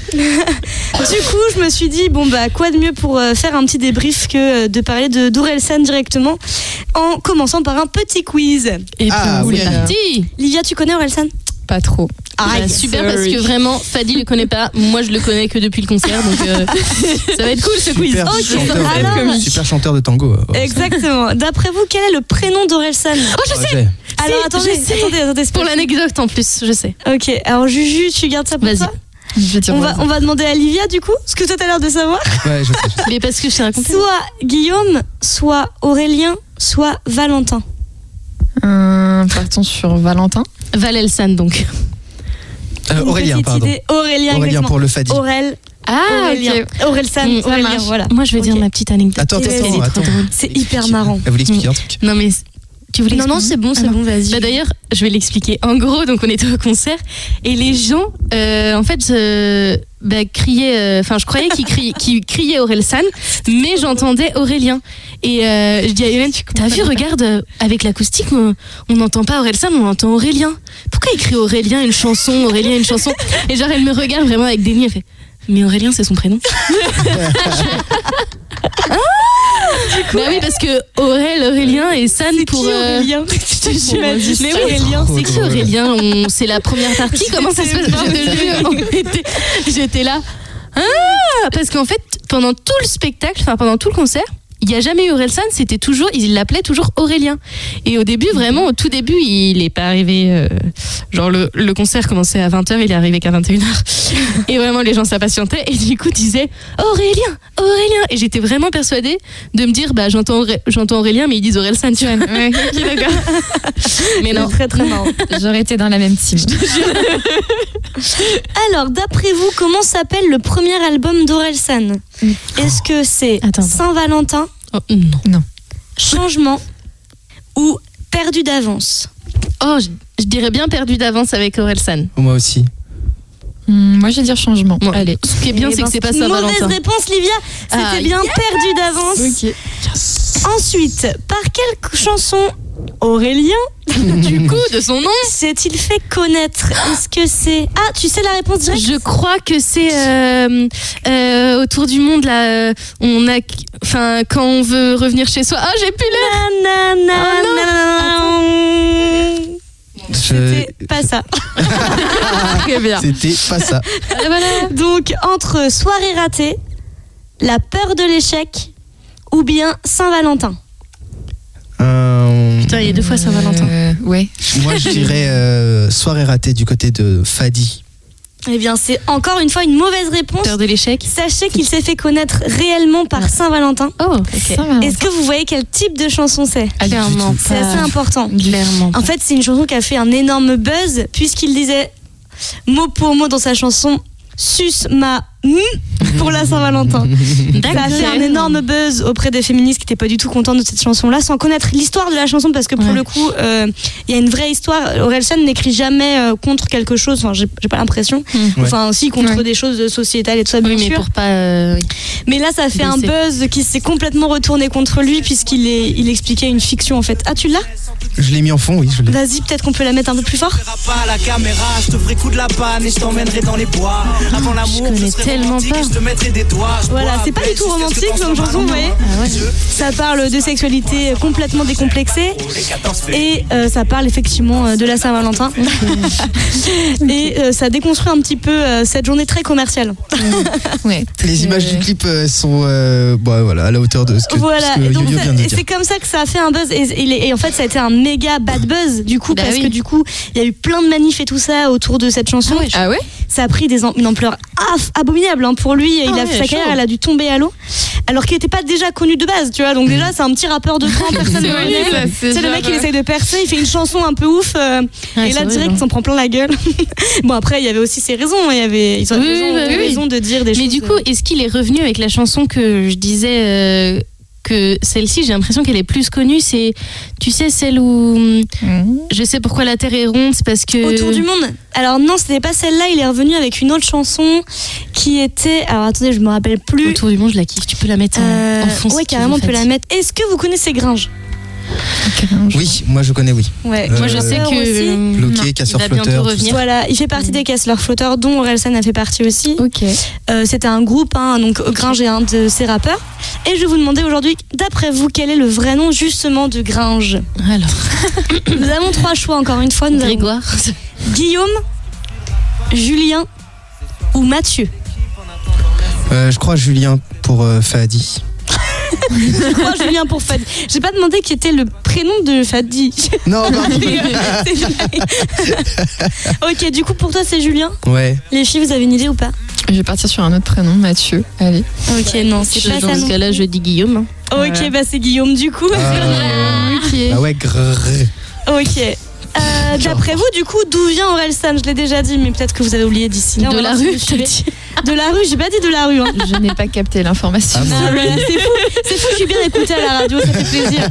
Du coup, je me suis dit, quoi de mieux pour faire un petit débrief que de parler d'Orelsan directement, en commençant par un petit quiz. Et Ah, puis, oui. c'est parti. Livia, tu connais Orelsan? Pas trop. Bah, super parce que vraiment Fadi le connaît pas, moi je le connais que depuis le concert donc ça va être cool ce quiz. Super, Ok, chanteur, alors- super chanteur de tango. Exactement. D'après vous, quel est le prénom d'Orelsan? Oh je sais. Projet. Alors Si, attendez, je sais. attendez, c'est Pour pas- l'anecdote en plus, je sais. Ok, alors Juju, tu gardes ça pour Vas-y. toi? Je vais dire On va demander à Livia du coup, ce que toi t'as l'air de savoir. Ouais, je sais. Mais parce que je t'ai raconté. Soit Guillaume, soit Aurélien, soit Valentin. Partons sur Valentin. Valelsan donc. Aurélien, petite pardon. idée. Aurélien Aurélien pour le Fadi. Aurélien. Aurelsan, Ça Aurélien, marche. voilà. Moi, je vais dire ma petite anecdote. Attends, Elle est attends, trop attends. C'est hyper marrant. Elle voulait expliquer un truc. Non, mais tu voulais Non, expliquer c'est bon, vas-y. Bah d'ailleurs, je vais l'expliquer. En gros, donc on était au concert et les gens, en fait, criaient. Enfin, je croyais qu'ils criaient Orelsan, mais j'entendais Aurélien. Et je dis à Hélène, t'as vu, regarde, avec l'acoustique, on n'entend pas Orelsan, on entend Aurélien. Pourquoi il crie Aurélien une chanson, Aurélien une chanson? Et genre, elle me regarde vraiment avec déni, elle fait, mais Aurélien, c'est son prénom. Bah oui, parce que Aurélien et San pour. Aurélien. Mais oui, Aurélien, c'est qui Aurélien? C'est la première partie. Comment ça se passe? J'étais là. Ah, parce qu'en fait, pendant tout le spectacle, enfin pendant tout le concert, il n'y a jamais eu Orelsan, c'était toujours, il l'appelait toujours Aurélien. Et au début, vraiment, au tout début, il n'est pas arrivé. Genre, le concert commençait à 20h, il est arrivé qu'à 21h. Et vraiment, les gens s'impatientaient. Et du coup, disaient Aurélien, Aurélien. Et j'étais vraiment persuadée de me dire, bah, j'entends Aurélien, mais ils disent Orelsan, tu vois. Ouais. Ok, d'accord. Mais non. très très marrant. J'aurais été dans la même team. Alors, d'après vous, comment s'appelle le premier album d'Orelsan? Est-ce que c'est Attends. Saint-Valentin, Oh, non. Changement ou Perdu d'avance? Oh, je dirais bien perdu d'avance avec Orelsan. Moi aussi. Moi, je vais dire changement. Bon, Allez. ce qui est bien, Eh c'est ben, que c'est pas une Saint-Valentin. mauvaise réponse, Livia. C'était Ah, bien Perdu d'avance. Ok. Ensuite, par quelle chanson Aurélien Du coup, de son nom. s'est-il fait connaître? Est-ce que c'est... Ah, tu sais la réponse directe? Je crois que c'est autour du monde là. On a, enfin, quand on veut revenir chez soi. Ah, j'ai plus l'air. C'était pas ça. Très bien. C'était pas ça. Voilà. Donc, entre soirée ratée, la peur de l'échec ou bien Saint-Valentin? Putain, il y a 2 fois Saint-Valentin. Ouais. Moi, je dirais soirée ratée du côté de Fadi. Eh bien, c'est encore une fois une mauvaise réponse. Peur de l'échec. Sachez qu'il s'est fait connaître réellement par Saint-Valentin. Oh, ok. Est-ce que vous voyez quel type de chanson c'est? Clairement C'est assez pas. important. Clairement. En fait, c'est une chanson qui a fait un énorme buzz puisqu'il disait mot pour mot dans sa chanson suce ma pour la Saint-Valentin. Ça a fait un énorme buzz auprès des féministes qui n'étaient pas du tout contentes de cette chanson-là, sans connaître l'histoire de la chanson, parce que pour le coup, il y a une vraie histoire. Orelsan n'écrit jamais contre quelque chose, enfin, j'ai pas l'impression. Enfin, aussi contre des choses sociétales et tout ça, bien Oui, mais sûr. pour pas. Mais là, ça a fait un buzz qui s'est complètement retourné contre lui, puisqu'il il expliquait une fiction, en fait. Ah, tu l'as? Je l'ai mis en fond, oui, je l'ai. Vas-y, peut-être qu'on peut la mettre un peu plus fort. Pas la caméra, je te ferai coup de la panne et je t'emmènerai dans les bois. Avant l'amour, connais je serai tellement romantique pas. et je te mettrai des doigts. Voilà, c'est pas du tout romantique comme chanson, vous voyez. Ça parle de sexualité complètement décomplexée et ça parle effectivement de la Saint-Valentin. Et ça déconstruit un petit peu cette journée très commerciale. Ouais. Les images du clip sont voilà, à la hauteur de ce que, Voilà, ce que et donc Yo-Yo vient de et dire. c'est comme ça que ça a fait un buzz. Et en fait, ça a été un méga bad buzz du coup, Bah parce oui. que du coup, il y a eu plein de manifs et tout ça autour de cette chanson. Ah ouais? Ça a pris une ampleur abominable hein. Pour lui. Ah ouais, Sa carrière, chaud. elle a dû tomber à l'eau. Alors qu'il n'était pas déjà connu de base, tu vois. Donc déjà, c'est un petit rappeur de camp, personne ne C'est le vrai, ça, connaît. c'est C'est le genre, mec qui essaye de percer, il fait une chanson un peu ouf. Ouais, Et là, c'est direct, vrai, il s'en prend plein la gueule. Bon, après, il y avait aussi ses raisons. Ils ont Oui, oui, raison de dire des choses. Mais du coup, est-ce qu'il est revenu avec la chanson que je disais que celle-ci, j'ai l'impression qu'elle est plus connue. C'est, tu sais, celle où je sais pourquoi la Terre est ronde, c'est parce que. Autour du monde. Alors non, c'était pas celle-là. Il est revenu avec une autre chanson qui était. Alors attendez, je me rappelle plus. Autour du monde, je la kiffe. Tu peux la mettre en fond. Ouais, si tu carrément, veux, on peut la Fadi. mettre. Est-ce que vous connaissez Gringe? Oui, moi je connais, oui. Ouais. Moi, je sais que. Bloqué, casseur il va bientôt flotteur. revenir. Voilà, il fait partie des Casseurs Flotteurs, dont Orelsan a fait partie aussi. Ok. C'était un groupe, hein, donc Gringe est un de ses rappeurs. Et je vais vous demander aujourd'hui, d'après vous, quel est le vrai nom justement de Gringe? Alors, Nous avons 3 choix encore une fois. Nous avons Grégoire. Guillaume, Julien ou Mathieu. Je crois Julien pour Fadi. Je crois Julien pour Fadi. J'ai pas demandé qui était le prénom de Fadi. Non, pardon. C'est une blague. Ok, du coup pour toi c'est Julien. Ouais. Les filles, vous avez une idée ou pas? Je vais partir sur un autre prénom, Mathieu. Allez. Ok, non, c'est pas ça. Dans ce non. cas-là, je dis Guillaume. hein. Ok, bah c'est Guillaume du coup. Ah ouais, grrr. Ok. D'après vous, du coup, d'où vient Orelsan? Je l'ai déjà dit, mais peut-être que vous avez oublié d'ici là. De la rue, t'as dit. De la rue, j'ai pas dit de la rue. Hein. Je n'ai pas capté l'information. C'est fou, je suis bien écoutée à la radio, ça fait plaisir.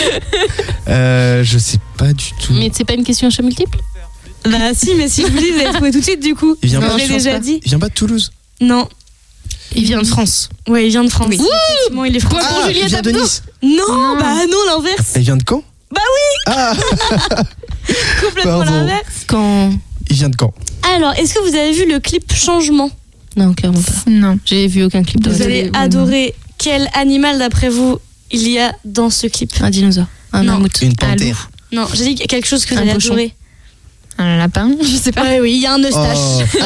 Je sais pas du tout. Mais c'est pas une question à choix multiple? Bah si, mais si je vous dis, vous allez trouver tout de suite du coup. Il vient Non, pas, je l'ai déjà dit. Il vient pas de Toulouse? Non. Il vient de France. Ouais, il vient de France. Oui. Effectivement, il est français. Pour il Juliette vient de Abdo. Nice. Non, bah non, l'inverse. Il vient de Caen? Bah oui. Ah, Complètement Pardon. l'inverse. Quand... il vient de Caen. Alors, est-ce que vous avez vu le clip Changement? Non, clairement pas. Non. J'ai vu aucun clip de Vous Orelsan. allez adorer. Quel animal, d'après vous, il y a dans ce clip? Un dinosaure. Un Non. mammouth. Une Un loup. panthère. Non, j'ai dit quelque chose que vous Un allez cochon. adorer. Un lapin, je sais pas. Ouais, oui, il y a un eustache. Oh.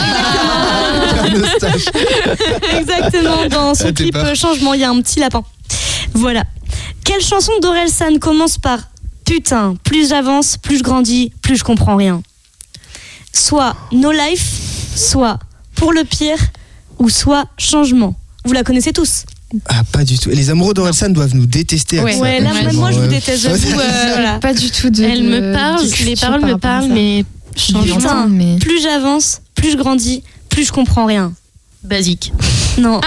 Un eustache. Exactement, dans son Ah, t'es clip pas. Changement, il y a un petit lapin. Voilà. Quelle chanson d'Orelsan commence par Putain, plus j'avance, plus je grandis, plus je comprends rien? Soit No Life, soit Pour le pire, ou soit Changement. Vous la connaissez tous? Ah, pas du tout. Et les amoureux d'Orelsan doivent nous détester. avec Ouais. ça. Ouais, là, même moi, je vous Ouais. déteste, j'avoue. Voilà. Pas du tout de. Elle me parle, discussion les paroles par me rapport à parlent, ça. mais Je changement. l'entends, mais. Plus j'avance, plus je grandis, plus je comprends rien. Basique. Non.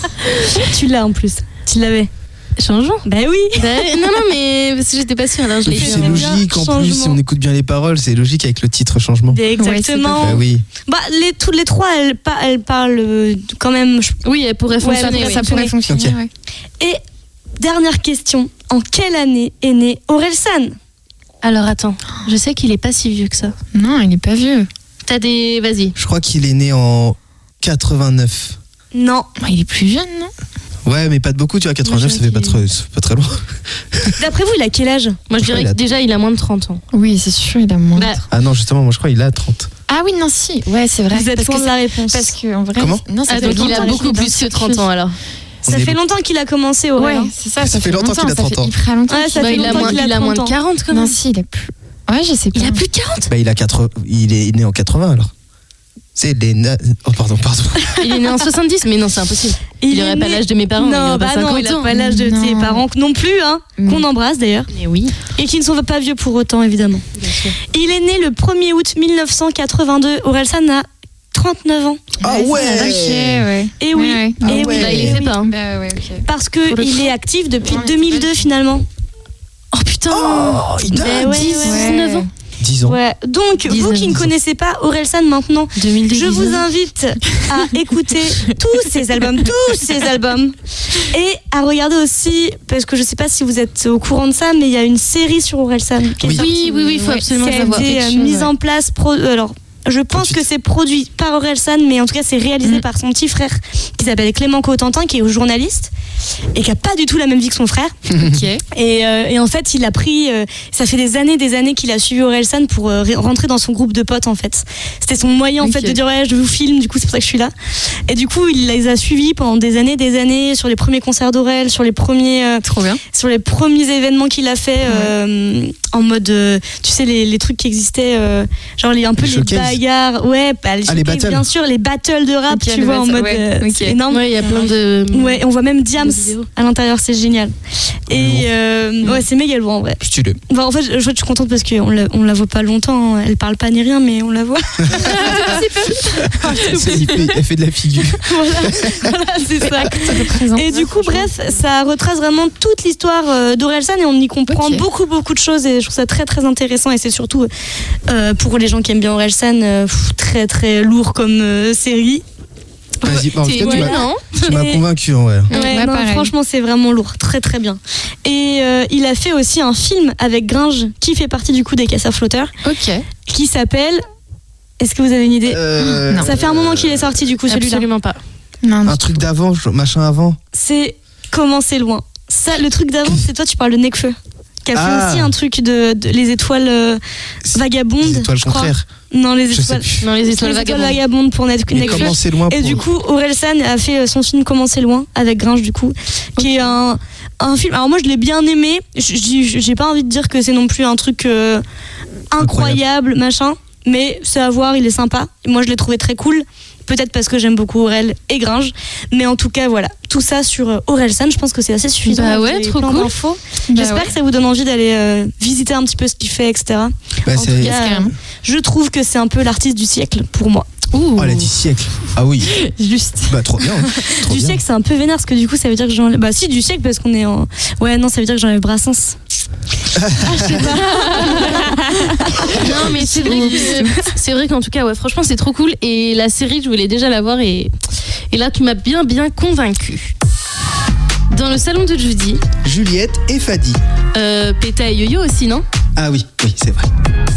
Tu l'as en plus. Tu l'avais. Changeons. Ben oui. Non, mais parce que j'étais pas sûre, alors je Et l'ai puis fait. c'est logique en plus, si on écoute bien les paroles, c'est logique avec le titre Changement. Exactement. Bah oui. Bah, toutes les trois, elles parlent quand même. Oui, elle pourrait fonctionner. pourrait oui. Ça pourrait fonctionner, Ok. ouais. Et dernière question, en quelle année est né Orelsan? Alors attends, je sais qu'il est pas si vieux que ça. Non, il est pas vieux. T'as des. Vas-y. Je crois qu'il est né en 89. Non. Il est plus jeune, non? Ouais, mais pas de beaucoup, tu vois, 89, Moi, ça je fait pas dirais très loin. D'après vous, il a quel âge? Moi, je dirais il a- que déjà, il a moins de 30 ans. Oui, c'est sûr, il a moins. Bah, Ah non, justement, moi je crois qu'il a 30. Ah oui, non, si. Ouais, c'est vrai. Vous êtes parce loin que de la réponse. Parce que en vrai. Comment Non, ça ah, fait donc il a longtemps beaucoup qu'il est plus dans que 30 ans alors. Ça On est fait bon. longtemps qu'il a commencé, Aurel. Ouais, hein. c'est ça. Ça fait longtemps qu'il a 30 ans. Il fera longtemps. Ouais, qu'il- ça Bah, fait il a longtemps moins, qu'il a il a 30 moins de ans. 40 quand Non, même. si, il a plus. Ouais, je sais pas. Il a plus de 40. Bah, il est né en 80 alors. C'est les. Oh, pardon. Il est né en 70, mais non, c'est impossible. Il est aurait pas né- l'âge de mes parents. il Non, aurait pas bah 50 non, il a ans. pas l'âge de Non. tes parents non plus, hein. Qu'on embrasse d'ailleurs. Mais oui. Et qui ne sont pas vieux pour autant, évidemment. Il est né le 1er août 1982. Orelsan a 39 ans. Ah Ok, ouais. ouais. Et oui. Ouais, Et ouais. oui. ouais. Bah, il et les fait oui. pas. Hein. Bah ouais, ok. Parce Pour le qu'il coup. est actif depuis Ouais, 2002 c'est finalement. Oh putain. Oh, il Bah a ouais, 19 ans. 10 ans. Ouais. Donc, vous 19 qui ne ans. connaissez pas Orelsan maintenant, 2002. je vous invite à écouter tous ces albums, et à regarder aussi, parce que je sais pas si vous êtes au courant de ça, mais il y a une série sur Orelsan qui est Oui. sortie, Oui, il faut Ouais, absolument qui a savoir. été quelque chose, mise ouais. en place. Alors, je pense Produite. que c'est produit par Orelsan, mais en tout cas, c'est réalisé par son petit frère qui s'appelle Clément Cotentin, qui est journaliste et qui a pas du tout la même vie que son frère. Ok. Et en fait, il a pris. Ça fait des années qu'il a suivi Orelsan pour rentrer dans son groupe de potes, en fait. C'était son moyen, en Ok. fait, de dire ouais, je vous filme, du coup, c'est pour ça que je suis là. Et du coup, il les a suivis pendant des années, sur les premiers concerts d'Aurel, sur les premiers Trop bien. événements qu'il a fait, en mode. Tu sais, les trucs qui existaient, genre un peu Les les showcases. bagarres. Ouais, bah, les Ah, les showcases, battles. bien sûr, les battles de rap, Ok, tu les vois, en battles, mode. ouais, ok. C'est énorme. Ouais, il y a plein de. Ouais, et on voit même Diams vidéos. à l'intérieur, c'est génial. Et ouais, c'est méga lourd en vrai. Stylé. Enfin, en fait, je suis contente parce qu'on la voit pas longtemps. Hein. Elle parle pas ni rien, mais on la voit. Elle fait de la figure. voilà, c'est ça. Présent. Et du coup, bref, ça retrace vraiment toute l'histoire d'Orelsan et on y comprend Ok. beaucoup de choses et je trouve ça très très intéressant et c'est surtout pour les gens qui aiment bien Orelsan, très très lourd comme série. Vas-y, en tout cas, Ouais, non. tu m'as Et- convaincu, en vrai. Ouais, Ouais, non, pareil. franchement, c'est vraiment lourd, très très bien. Et il a fait aussi un film avec Gringe qui fait partie du coup des Casseurs Flotteurs, Ok. qui s'appelle. Est-ce que vous avez une idée Non. Ça fait un moment qu'il est sorti du coup celui-là. Absolument pas. Non, Un truc d'avant, machin avant. C'est Comment c'est loin. Ça, le truc d'avant, c'est toi, tu parles de Nekfeu, qui a fait Ah. aussi un truc de les étoiles vagabondes. Les étoiles je crois. contraires. Non, les Je sais étoiles. plus. Non, les étoiles Les étoiles vagabondes. vagabondes pour Mais Nekfeu. comment c'est loin Et pour... du coup, Orelsan a fait son film Comment c'est loin avec Gringe du coup, qui est un film. Alors moi, je l'ai bien aimé. J'ai pas envie de dire que c'est non plus un truc incroyable, machin, mais c'est à voir. Il est sympa. Moi, je l'ai trouvé très cool. peut-être parce que j'aime beaucoup Aurel et Gringe, mais en tout cas voilà, tout ça sur Orelsan, je pense que c'est assez suffisant. Bah ouais, Vous avez trop plein cool. d'infos. Bah J'espère ouais. que ça vous donne envie d'aller visiter un petit peu ce qu'il fait, etc. Bah, En c'est- tout cas, carrément. je trouve que c'est un peu l'artiste du siècle pour moi. Ouh. Oh, elle a dit siècle. Ah oui. Juste. Bah trop bien. Trop Du bien. siècle, c'est un peu vénère, parce que du coup, ça veut dire que j'enlève. Bah, si, du siècle, parce qu'on est en. Ouais, non, ça veut dire que j'enlève Brassens. Non, mais c'est vrai qu'en tout cas, ouais, franchement, c'est trop cool. Et la série, je voulais déjà la voir. Et là, tu m'as bien convaincu. Dans le salon de Judy, Juliette et Fadi. Péta et Yo-Yo aussi, non? Ah oui, c'est vrai.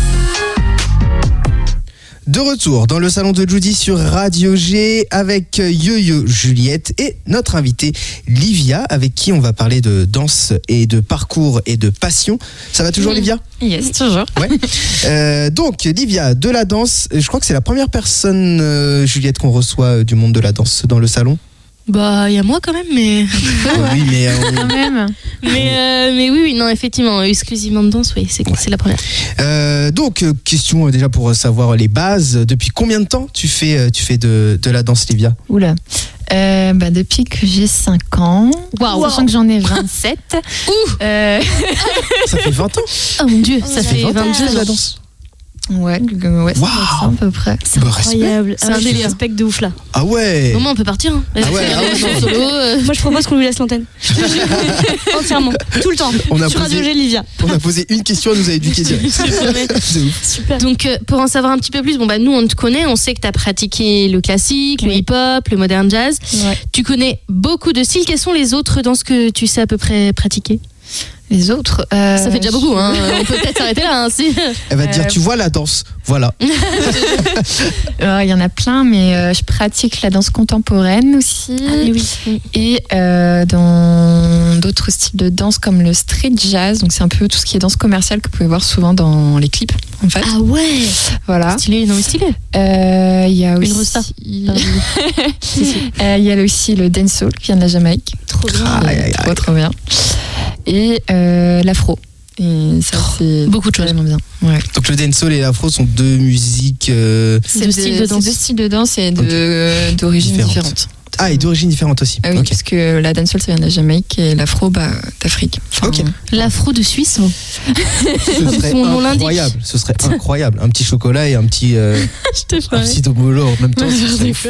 De retour dans le salon de Judy sur Radio G avec Yo-Yo, Juliette et notre invitée Livia avec qui on va parler de danse et de parcours et de passion. Ça va toujours Livia ? Yes, toujours. Ouais. Donc Livia, de la danse, je crois que c'est la première personne, Juliette, qu'on reçoit du monde de la danse dans le salon. Bah, il y a moi quand même, mais. Oui, mais Quand même. Mais oui, non, effectivement, exclusivement de danse, oui, c'est la première. donc question déjà pour savoir les bases. Depuis combien de temps tu fais de la danse, Livia ? Oula. Depuis que j'ai 5 ans, sachant que j'en ai 27. Ça fait 20 ans. Oh mon dieu, ça fait 20 ans que tu fais 22 de la ans. danse. Ouais, ça doit être ça à peu près. C'est Bah, incroyable. C'est un je délire. respecte de ouf là. Ah ouais. Au moins, on peut partir. Hein. Ah ouais, Solo, Moi, je propose qu'on lui laisse l'antenne. Entièrement. Tout le temps. On a Sur Radio posé- G, Livia. On a posé une question, elle nous a éduqués direct. De ouf. Super. Donc, pour en savoir un petit peu plus, bon, bah, nous, on te connaît, on sait que tu as pratiqué le classique, le hip-hop, le modern jazz. Ouais. Tu connais beaucoup de styles. Quelles sont les autres danses que tu sais à peu près pratiquer? Les autres. Ça fait déjà beaucoup, hein. On peut peut-être s'arrêter là. Hein, Elle va te dire, tu vois la danse, voilà. Il y en a plein, mais je pratique la danse contemporaine aussi. oui. Et dans d'autres styles de danse comme le street jazz, donc c'est un peu tout ce qui est danse commerciale que vous pouvez voir souvent dans les clips, en fait. Ah ouais. Voilà. Stylé, non mais stylé. Il y a aussi. resta. Il y a aussi le dancehall qui vient de la Jamaïque. Trop bien. Aïe, aïe, aïe. Trop bien. Et l'afro. Et ça, c'est Beaucoup de choses. vraiment bien. Ouais. Donc le dancehall et l'afro sont deux musiques. C'est deux styles de danse. C'est deux styles de danse et d'origine Différentes. différente. Ah, et d'origine différente aussi. Ah oui, Ok. parce que la dancehall, ça vient de la Jamaïque et l'afro, d'Afrique. Enfin, Ok. L'afro de Suisse. Ce serait Son nom l'indique. incroyable. Ce serait incroyable. Un petit chocolat et un petit domolo en même temps. ce serait ouf.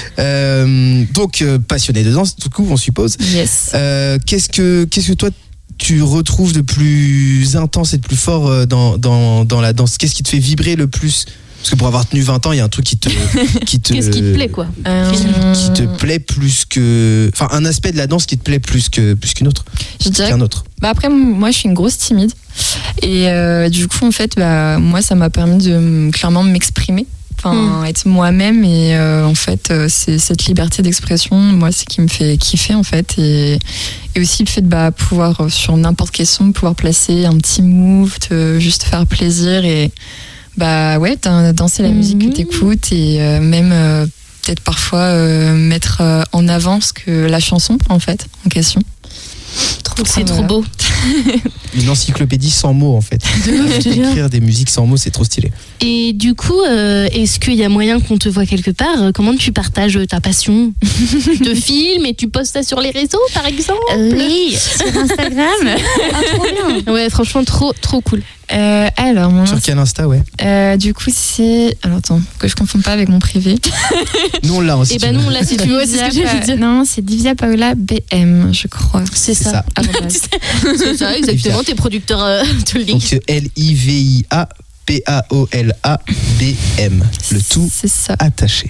Donc passionné de danse, du coup, on suppose. Yes. Qu'est-ce que toi tu retrouves de plus intense et de plus fort dans la danse? Qu'est-ce qui te fait vibrer le plus? Parce que pour avoir tenu 20 ans, il y a un truc qui te Qu'est-ce qui te plaît, quoi? qui te plaît plus que, enfin, un aspect de la danse qui te plaît plus qu'une autre, Je dirais qu'un autre. après, moi, je suis une grosse timide. Et du coup, en fait, moi, ça m'a permis de clairement m'exprimer. Enfin, être moi-même. Et en fait, c'est cette liberté d'expression, moi, c'est qui me fait kiffer, en fait. Et aussi le fait de pouvoir, sur n'importe quel son, pouvoir placer un petit move, juste faire plaisir et danser la musique que t'écoutes et même peut-être parfois mettre en avant la chanson, en fait, en question. C'est trop beau. Une encyclopédie sans mots en fait. Écrire des musiques sans mots, c'est trop stylé. Et du coup, est-ce qu'il y a moyen qu'on te voit quelque part? Comment tu partages ta passion? Tu te filmes et tu postes ça sur les réseaux, par exemple? Oui, sur Instagram. Trop bien. Ouais, franchement, trop cool. Alors, Sur quel Insta, ouais. du coup, c'est. Alors, attends, que je ne confonde pas avec mon privé. Nous on l'a aussi. Et ben non, là, si tu veux, c'est ce que j'ai dit. Non, c'est Divya Paola BM, je crois. C'est C'est ça. ça. C'est ça, exactement. T'es producteur, te le Donc dis. LIVIA PAOLA-BM. Le tout C'est ça. attaché.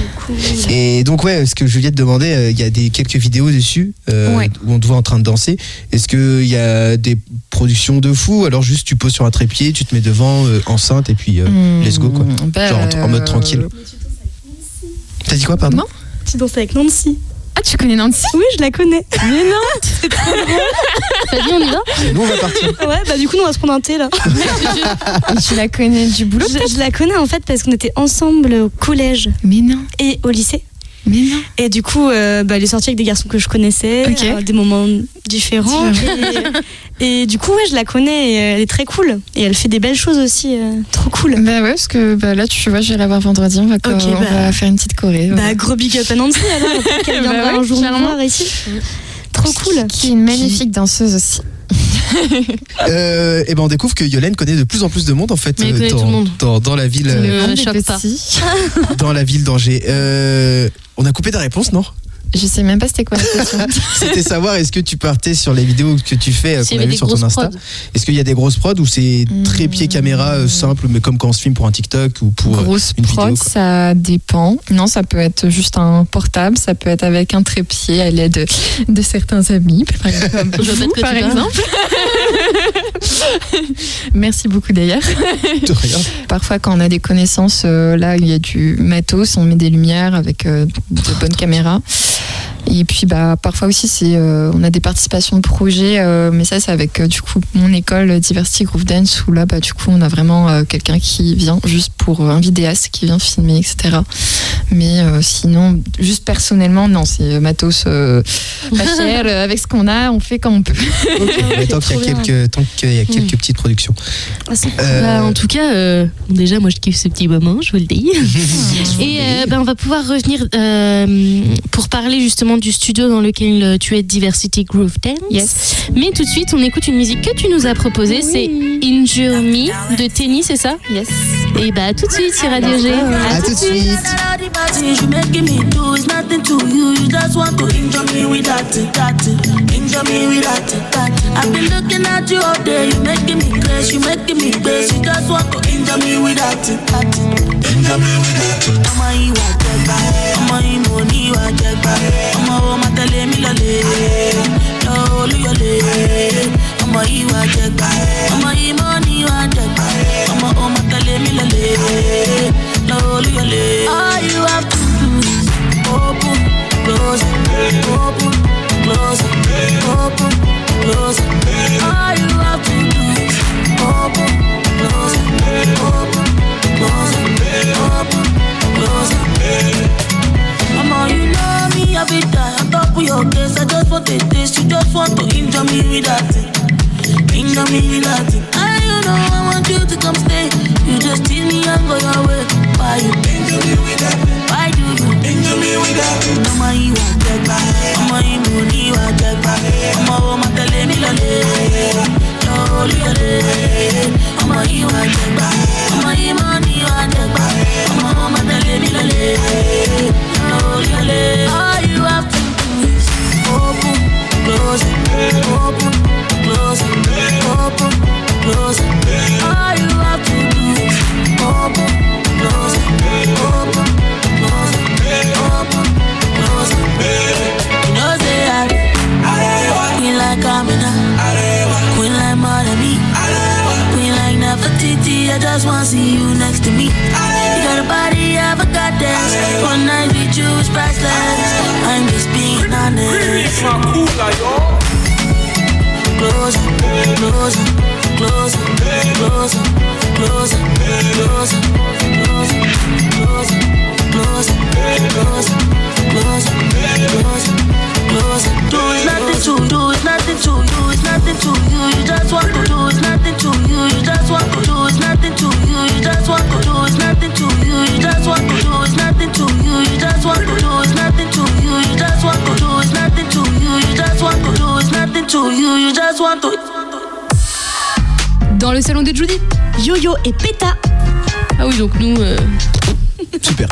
Et donc ouais, ce que Juliette demandait, il y a quelques vidéos dessus Ouais. où on te voit en train de danser. Est-ce qu'il y a des productions de fou? Alors juste tu poses sur un trépied, tu te mets devant enceinte et puis let's go quoi. Genre en mode tranquille. T'as dit quoi, pardon? Non. Tu danses avec Nancy. Ah, tu connais Nancy? Oui, je la connais. Mais non. T'as dit, on y va? Et nous on va partir. Ouais, du coup, nous, on va se prendre un thé là. Et tu la connais du boulot? Je la connais en fait parce qu'on était ensemble au collège Mais non. et au lycée. Mais non. Et du coup, elle est sortie avec des garçons que je connaissais, Ok. à des moments différents. Et du coup, ouais, je la connais et elle est très cool. Et elle fait des belles choses aussi, trop cool. Bah ouais, parce que bah, là, tu vois, je vais la voir vendredi. On va faire une petite choré. Bah, gros big up à Nancy alors. Qu'elle viendra un jour nous voir ici. Trop cool. Qui est une magnifique danseuse aussi. Et ben on découvre que Yolène connaît de plus en plus de monde en fait dans la ville dans la ville d'Angers. On a coupé ta réponse, non? Je sais même pas c'était quoi la question. C'était savoir est-ce que tu partais sur les vidéos que tu fais qu'on a vu sur ton Insta. Est-ce qu'il y a des grosses prods ou c'est trépied caméra simple mais comme quand on se filme pour un TikTok ou pour grosse une prod, vidéo? Ça dépend. Non, ça peut être juste un portable, ça peut être avec un trépied à l'aide de certains amis, par exemple. Merci beaucoup d'ailleurs. De rien. Parfois quand on a des connaissances, là il y a du matos, on met des lumières avec de bonnes caméras. Et puis bah parfois aussi on a des participations de projets, mais ça c'est avec du coup mon école Diversity Groove Dance où là bah du coup on a vraiment quelqu'un qui vient juste pour un vidéaste qui vient filmer, etc. Mais sinon juste personnellement non, c'est matos pas cher, avec ce qu'on a on fait comme on peut. Okay. Tant qu'il y a quelques petites productions. En tout cas déjà moi je kiffe ce petit moment, je vous le dis. Et on va pouvoir revenir pour parler justement du studio dans lequel tu es, Diversity Groove Dance. Yes. Mais tout de suite, on écoute une musique que tu nous as proposée, c'est Injure Me de Tenny, c'est ça? Yes. Et bah tout de suite sur Radio G. À tout de suite. Oh, my tell me lole, no lole. I'ma you a check, I'ma you money a check, oh my tell me lole, no lole. All you have to do is open, close, open, close, open, close. All you have to do is open, close, open, close, open, close. Mama, you know me, I be die on top of your case. I just want a taste, you just want to injure me with that thing. Injure me with that thing. You know I want you to come stay. You just tease me and go your way. Why you injure me with that thing? Why do you injure me with that thing? Mama, you want that back. Mama, you money, you want that back. Mama, tell me lole, lole. Mama, you want that back. Mama, you money, you want that back. Mama, tell me lole. All you have to do is open, close, open, close, open, close. All you have to do is open, close, open, close, open, close. You know say I queen like Amina, queen like Marami, queen like Nefertiti. I just wanna see you next to me. You got a body of a goddess. One night with you is priceless. I'm just being honest. Closer, closer, closer, closer, closer, closer, closer, closer, closer, closer, closer, closer, closer. Do is nothing to do, is nothing to you, is nothing to you. You just want to do is nothing to you. You just want to do is nothing to you. You just want to do is nothing to you. You just want to do is nothing to you. You just want to do is nothing to you. You just want to do is nothing to you. You just want to do is nothing to you. You just want to. Dans le salon de Judy, Yo-Yo et Péta. Ah oui, donc nous. Super.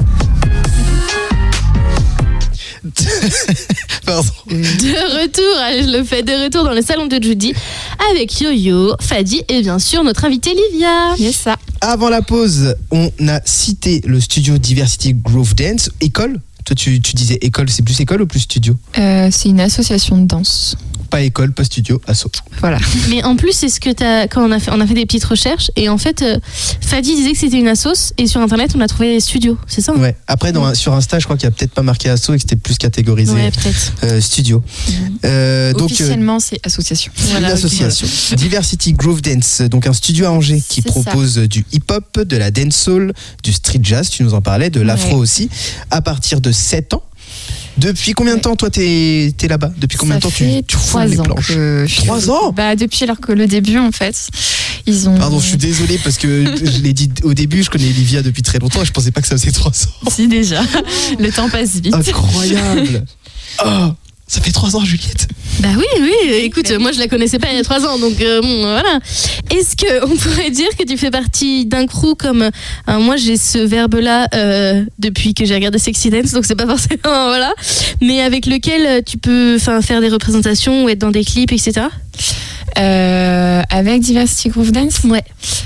Pardon. De retour, je le fais de retour dans le salon de Judy avec Yo-Yo, Fadi et bien sûr notre invitée Livia. Yes, ça. Avant la pause, on a cité le studio Diversity Groove Dance. École? Toi, tu disais école, c'est plus école ou plus studio? C'est une association de danse. Pas école, pas studio, asso. Voilà. Mais en plus, c'est ce que quand on a fait des petites recherches et en fait, Fadi disait que c'était une assos et sur internet on a trouvé les studios, c'est ça? Ouais. Après, sur Insta, je crois qu'il n'y a peut-être pas marqué asso et que c'était plus catégorisé studio. Donc, officiellement, c'est association. Voilà, une association. Diversity Groove Dance, donc un studio à Angers qui propose du hip-hop, de la dancehall, du street jazz, tu nous en parlais, de l'afro aussi, à partir de 7 ans. Depuis combien de temps, toi, t'es là-bas? Depuis combien de temps tu foules les planches? 3 ans? Bah, depuis le début, en fait. Ils ont... Pardon, je suis désolée parce que je l'ai dit au début, je connais Olivia depuis très longtemps et je pensais pas que ça faisait 3 ans. Si, déjà. Le temps passe vite. Incroyable. Oh, ça fait 3 ans, Juliette. Bah oui, écoute, moi je la connaissais pas il y a 3 ans, donc bon, voilà. Est-ce qu'on pourrait dire que tu fais partie d'un crew comme... moi j'ai ce verbe-là depuis que j'ai regardé Sexy Dance, donc c'est pas forcément... voilà. Mais avec lequel tu peux faire des représentations ou être dans des clips, etc. Avec Diversity Groove Dance, ouais.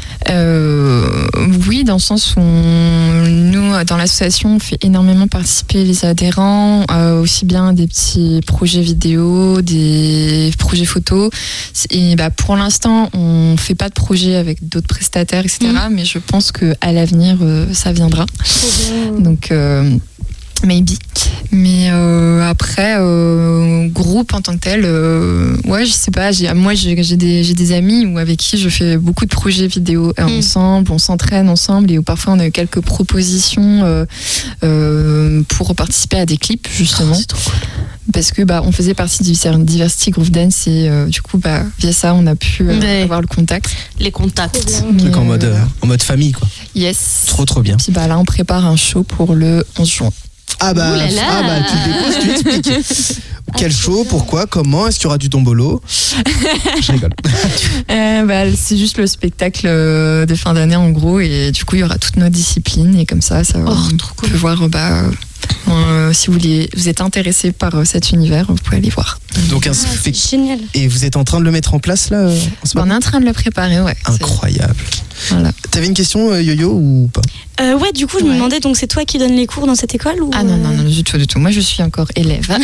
Oui, dans le sens où nous, dans l'association, on fait énormément participer les adhérents, aussi bien des petits projets vidéo, des projets photos. Et pour l'instant, on fait pas de projet avec d'autres prestataires, etc. Mais je pense qu'à l'avenir, ça viendra. Donc... maybe. Mais après, groupe en tant que tel, ouais, je sais pas. Moi, j'ai des amis avec qui je fais beaucoup de projets vidéo ensemble. On s'entraîne ensemble et parfois on a eu quelques propositions pour participer à des clips justement. C'est trop cool. Parce que on faisait partie du Diversity Groove Dance et du coup via ça on a pu avoir le contact. Les contacts. Truc en mode famille quoi. Yes. Trop bien. Puis là on prépare un show pour le 11 juin. Tu déposes, tu expliques. Quel show, pourquoi, comment, est-ce qu'il y aura du tombolo? Je rigole. C'est juste le spectacle de fin d'année en gros et du coup il y aura toutes nos disciplines et comme ça on peut voir si vous êtes intéressé par cet univers, vous pouvez aller voir. Donc c'est génial. Et vous êtes en train de le mettre en place là en ce moment? On est en train de le préparer, ouais. Incroyable. Voilà. T'avais une question Yo-Yo ou pas? Ouais, du coup je me demandais, donc c'est toi qui donnes les cours dans cette école ou... Ah non, du tout. Moi je suis encore élève. Non,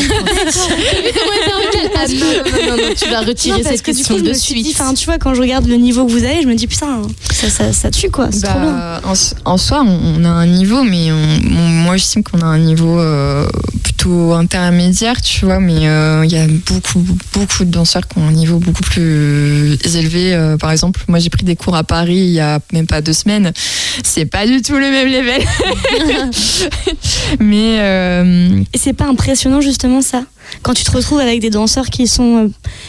tu vas retirer cette question de suite. Tu vois, quand je regarde le niveau que vous avez, je me dis putain, ça tue quoi, c'est trop bien. En soi, on a un niveau, mais moi j'estime qu'on a un niveau plutôt intermédiaire, tu vois, mais il y a beaucoup de danseurs qui ont un niveau beaucoup plus élevé. Par exemple, moi j'ai pris des cours à Paris il y a même pas 2 semaines. C'est pas du tout le même level. Mais et c'est pas impressionnant justement ça, quand tu te retrouves avec des danseurs qui sont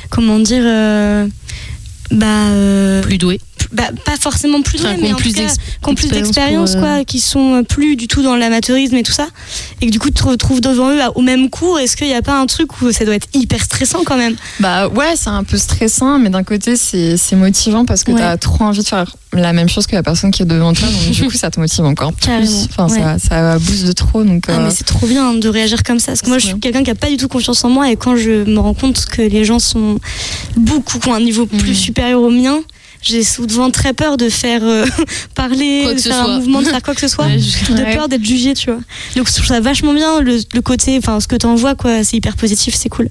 plus doués. Pas forcément plus doués, mais en tout cas qui ont plus d'expérience quoi, qui sont plus du tout dans l'amateurisme et tout ça, et que du coup tu te retrouves devant eux au même cours. Est-ce qu'il n'y a pas un truc où ça doit être hyper stressant quand même? Ouais, c'est un peu stressant, mais d'un côté c'est motivant parce que t'as trop envie de faire la même chose que la personne qui est devant toi, donc du coup ça te motive encore plus. Ça booste de trop, donc mais c'est trop bien de réagir comme ça, parce que moi je suis quelqu'un qui a pas du tout confiance en moi, et quand je me rends compte que les gens sont ont un niveau plus supérieur au mien, j'ai souvent très peur de faire parler, de faire un mouvement, de faire quoi que ce soit, de peur d'être jugée, tu vois. Donc je trouve ça vachement bien, le côté, ce que t'envoies quoi, c'est hyper positif, c'est cool.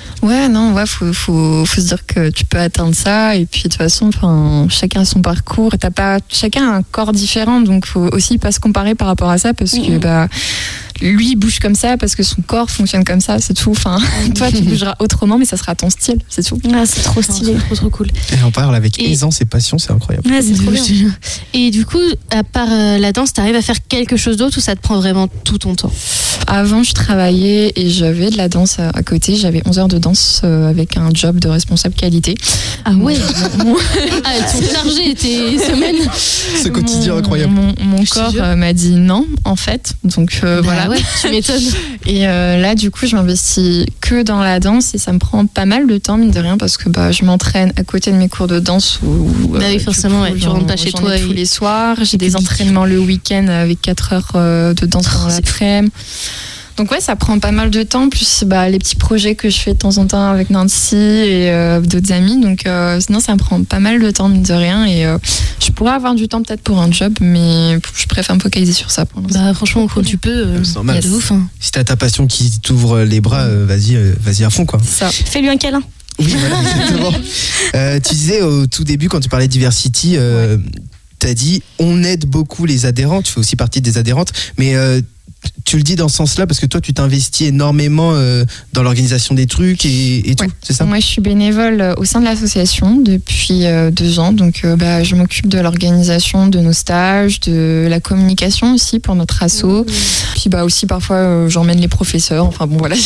Faut se dire que tu peux atteindre ça, et puis de toute façon, chacun a son parcours, et chacun a un corps différent, donc faut aussi pas se comparer par rapport à ça, parce que lui il bouge comme ça parce que son corps fonctionne comme ça, c'est tout. Toi tu bougeras autrement, mais ça sera ton style, c'est tout. C'est trop stylé, trop cool. Et on parle avec aisance et passion, c'est incroyable. C'est trop bien. Et du coup, à part la danse, t'arrives à faire quelque chose d'autre ou ça te prend vraiment tout ton temps? Avant, je travaillais et j'avais de la danse à côté. J'avais 11 heures de danse avec un job de responsable qualité. Ah ouais. Elles sont chargées tes semaines. Ce quotidien incroyable. Mon corps m'a dit non, en fait. Donc voilà. Ouais, tu m'étonnes. Et là, du coup, je m'investis que dans la danse et ça me prend pas mal de temps, mine de rien, parce que je m'entraîne à côté de mes cours de danse. Oui, forcément, tu rentres pas chez toi tous les soirs. J'ai des entraînements le week-end avec 4 heures de danse dans l'après-midi. Donc ça prend pas mal de temps, plus les petits projets que je fais de temps en temps avec Nancy et d'autres amis. Donc sinon ça me prend pas mal de temps, mine de rien, et je pourrais avoir du temps peut-être pour un job, mais je préfère me focaliser sur ça pour l'instant. Franchement, quand tu peux, il y a de ouf. Si t'as ta passion qui t'ouvre les bras, vas-y à fond quoi. Ça. Fais-lui un câlin. Oui, voilà, exactement. Tu disais au tout début, quand tu parlais de Diversity, t'as dit on aide beaucoup les adhérents, tu fais aussi partie des adhérentes, mais tu le dis dans ce sens-là parce que toi, tu t'investis énormément dans l'organisation des trucs et tout, c'est ça? Moi, je suis bénévole au sein de l'association depuis 2 ans. Donc, je m'occupe de l'organisation de nos stages, de la communication aussi pour notre asso. Puis, aussi, parfois, j'emmène les professeurs. Enfin, bon, voilà.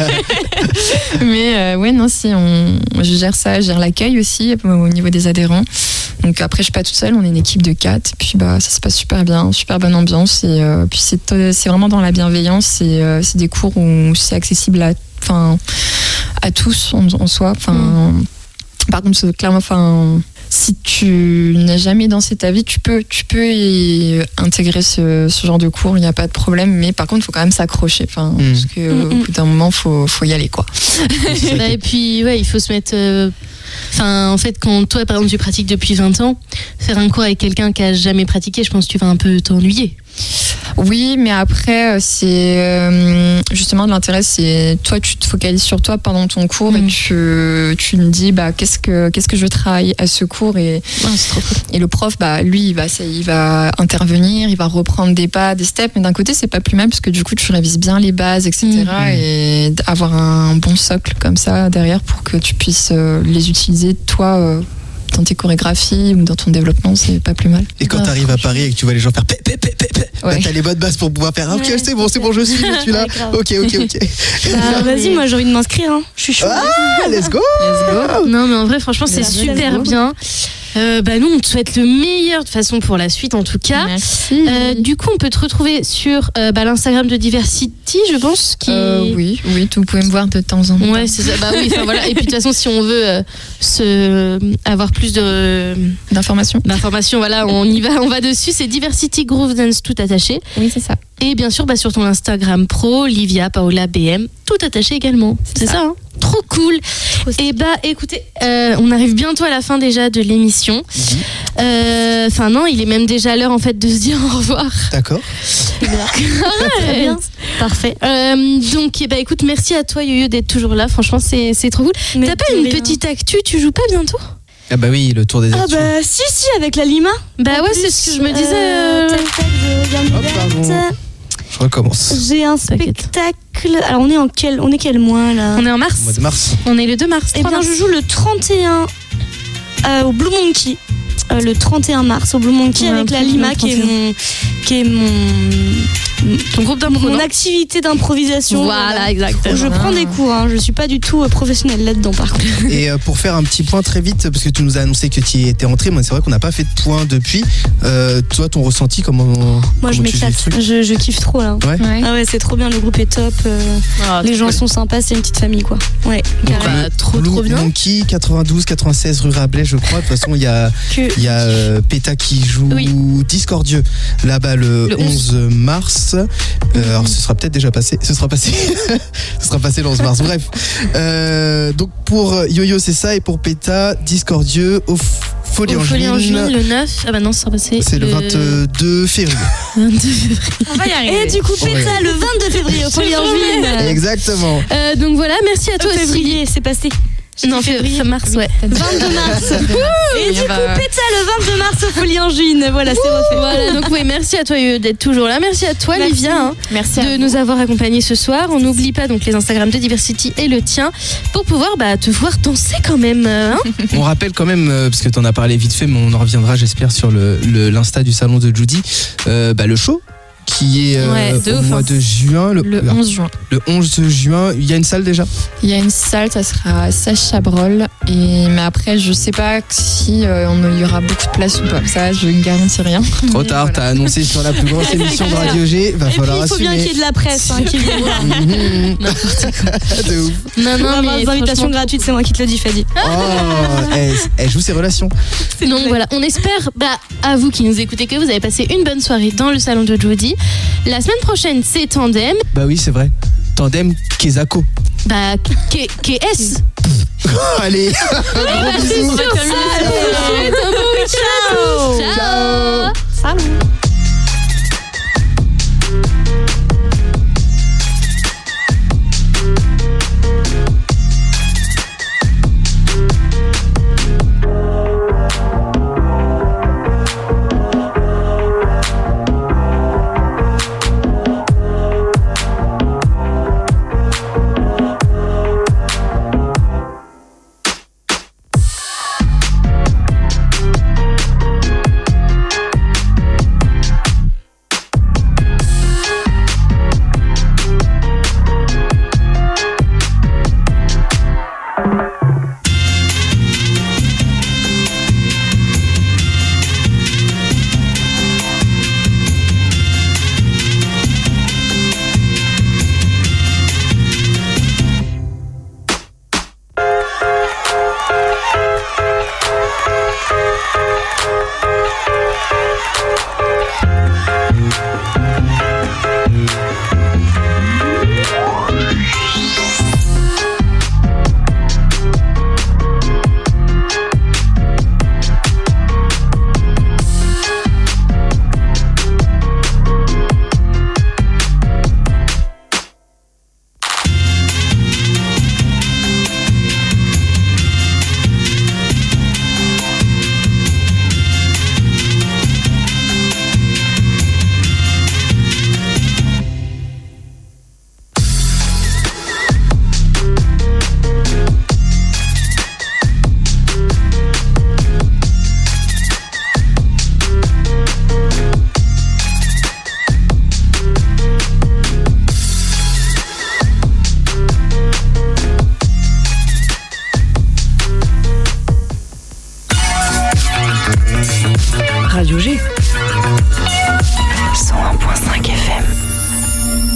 Mais, je gère ça. Je gère l'accueil aussi au niveau des adhérents. Donc, après, je suis pas toute seule. On est une équipe de 4. Puis, ça se passe super bien. Super bonne ambiance. Et puis, c'est vraiment dans la bienveillance. C'est des cours où c'est accessible à tous en soi. Par contre, c'est clairement, si tu n'as jamais dansé ta vie, tu peux y intégrer ce genre de cours, il n'y a pas de problème, mais par contre, il faut quand même s'accrocher, parce qu'au bout d'un moment, faut y aller, quoi. Et puis, il faut se mettre... en fait, quand toi, par exemple, tu pratiques depuis 20 ans, faire un cours avec quelqu'un qui a jamais pratiqué, je pense que tu vas un peu t'ennuyer. Oui, mais après, c'est justement l'intérêt, c'est toi, tu te focalises sur toi pendant ton cours et tu me dis qu'est-ce que je veux travailler à ce cours et le prof, lui, il va intervenir, il va reprendre des pas, des steps, mais d'un côté, c'est pas plus mal parce que du coup, tu révises bien les bases, etc. Et avoir un bon socle comme ça derrière pour que tu puisses les utiliser toi. Dans tes chorégraphies ou dans ton développement, c'est pas plus mal. Et quand t'arrives à Paris et que tu vois les gens faire t'as les bonnes bases pour pouvoir faire ok, c'est bon, je suis là. Ok. Vas-y, moi j'ai envie de m'inscrire. Je suis chaud. Let's go. Non, mais en vrai, franchement, c'est super bien. Nous, on te souhaite le meilleur de façon pour la suite, en tout cas. Merci. Du coup, on peut te retrouver sur l'Instagram de Diversity, je pense. Oui, vous pouvez me voir de temps en temps. Ouais, c'est ça. Voilà. Et puis, de toute façon, si on veut avoir plus d'informations, voilà, on va dessus. C'est Diversity Groove Dance, tout attaché. Oui, c'est ça. Et bien sûr, sur ton Instagram pro, Livia Paola BM, tout attaché également. C'est ça, hein? Trop cool. Et écoutez, on arrive bientôt à la fin déjà de l'émission. Non, il est même déjà l'heure en fait de se dire au revoir. D'accord. Très bien. Parfait. Donc, écoute, merci à toi Yo-Yo d'être toujours là. Franchement, c'est trop cool. Mais t'as pas une petite actu? Tu joues pas biento? Ah oui, le tour des actus. Si, avec la Lima. C'est ce que je me disais. Je recommence. J'ai un spectacle. Alors on est quel mois là? On est en mars. Mois de mars. On est le 2 mars. Je joue le 31 au Blue Monkey. Le 31 mars au Blue Monkey avec la Lima qui est ton groupe d'impro. Mon activité d'improvisation. Voilà, exactement. Je prends des cours, je suis pas du tout professionnelle là-dedans par contre. Et pour faire un petit point très vite, parce que tu nous as annoncé que tu y étais entré, mais c'est vrai qu'on n'a pas fait de point depuis. Toi, ton ressenti, comment? Moi, je m'éclate. Je kiffe trop là. Ouais. Ah ouais, c'est trop bien. Le groupe est top. Les gens sont sympas. C'est une petite famille quoi. Ouais. Trop bien. Monkey 92-96 rue Rabelais, je crois. De toute façon, il y a Péta qui joue Discordieux là-bas le 11 mars. Alors ce sera peut-être déjà passé. Ce sera passé le 11 mars. Bref. Donc pour Yo-Yo c'est ça, et pour Péta, Discordieux au Folie en Juin le 9. Ah bah non, ça sera passé. C'est le 22 février. On va y arriver. Et du coup Péta le 22 février au Folie en Juin. Exactement. Donc voilà, merci à toi aussi. Février, c'est passé. Non, février, mars, ouais. 22 mars. Et du coup, Péta le 22 mars au Folie en Juin. Voilà, c'est refait. Voilà, donc merci à toi d'être toujours là. Merci à toi, Livia, merci de nous avoir accompagnés ce soir. On n'oublie pas donc les Instagram de Diversity et le tien pour pouvoir te voir danser quand même. On rappelle quand même, parce que tu en as parlé vite fait, mais on en reviendra, j'espère, sur l'Insta du salon de Judy, le show qui est au mois de juin. Le 11 juin. Le 11 juin, il y a une salle déjà? Il y a une salle, ça sera à Sèche-Chabrol. Mais après, je sais pas si il y aura beaucoup de place ou pas. Ça, je ne garantis rien. Trop tard, voilà. T'as annoncé sur la plus grosse émission de Radio G. Va falloir assumer. Il faut bien qu'il y ait de la presse qui vienne voir. N'importe quoi. De ouf. Non, mais des invitations gratuites, c'est moi qui te le dis, Fadi. Elle joue ses relations. Donc voilà, on espère à vous qui nous écoutez que vous avez passé une bonne soirée dans le salon de Jody. La semaine prochaine, c'est Tandem. Oui, c'est vrai. Tandem Kezako. KS. Allez, gros bisous. Ciao. Ciao.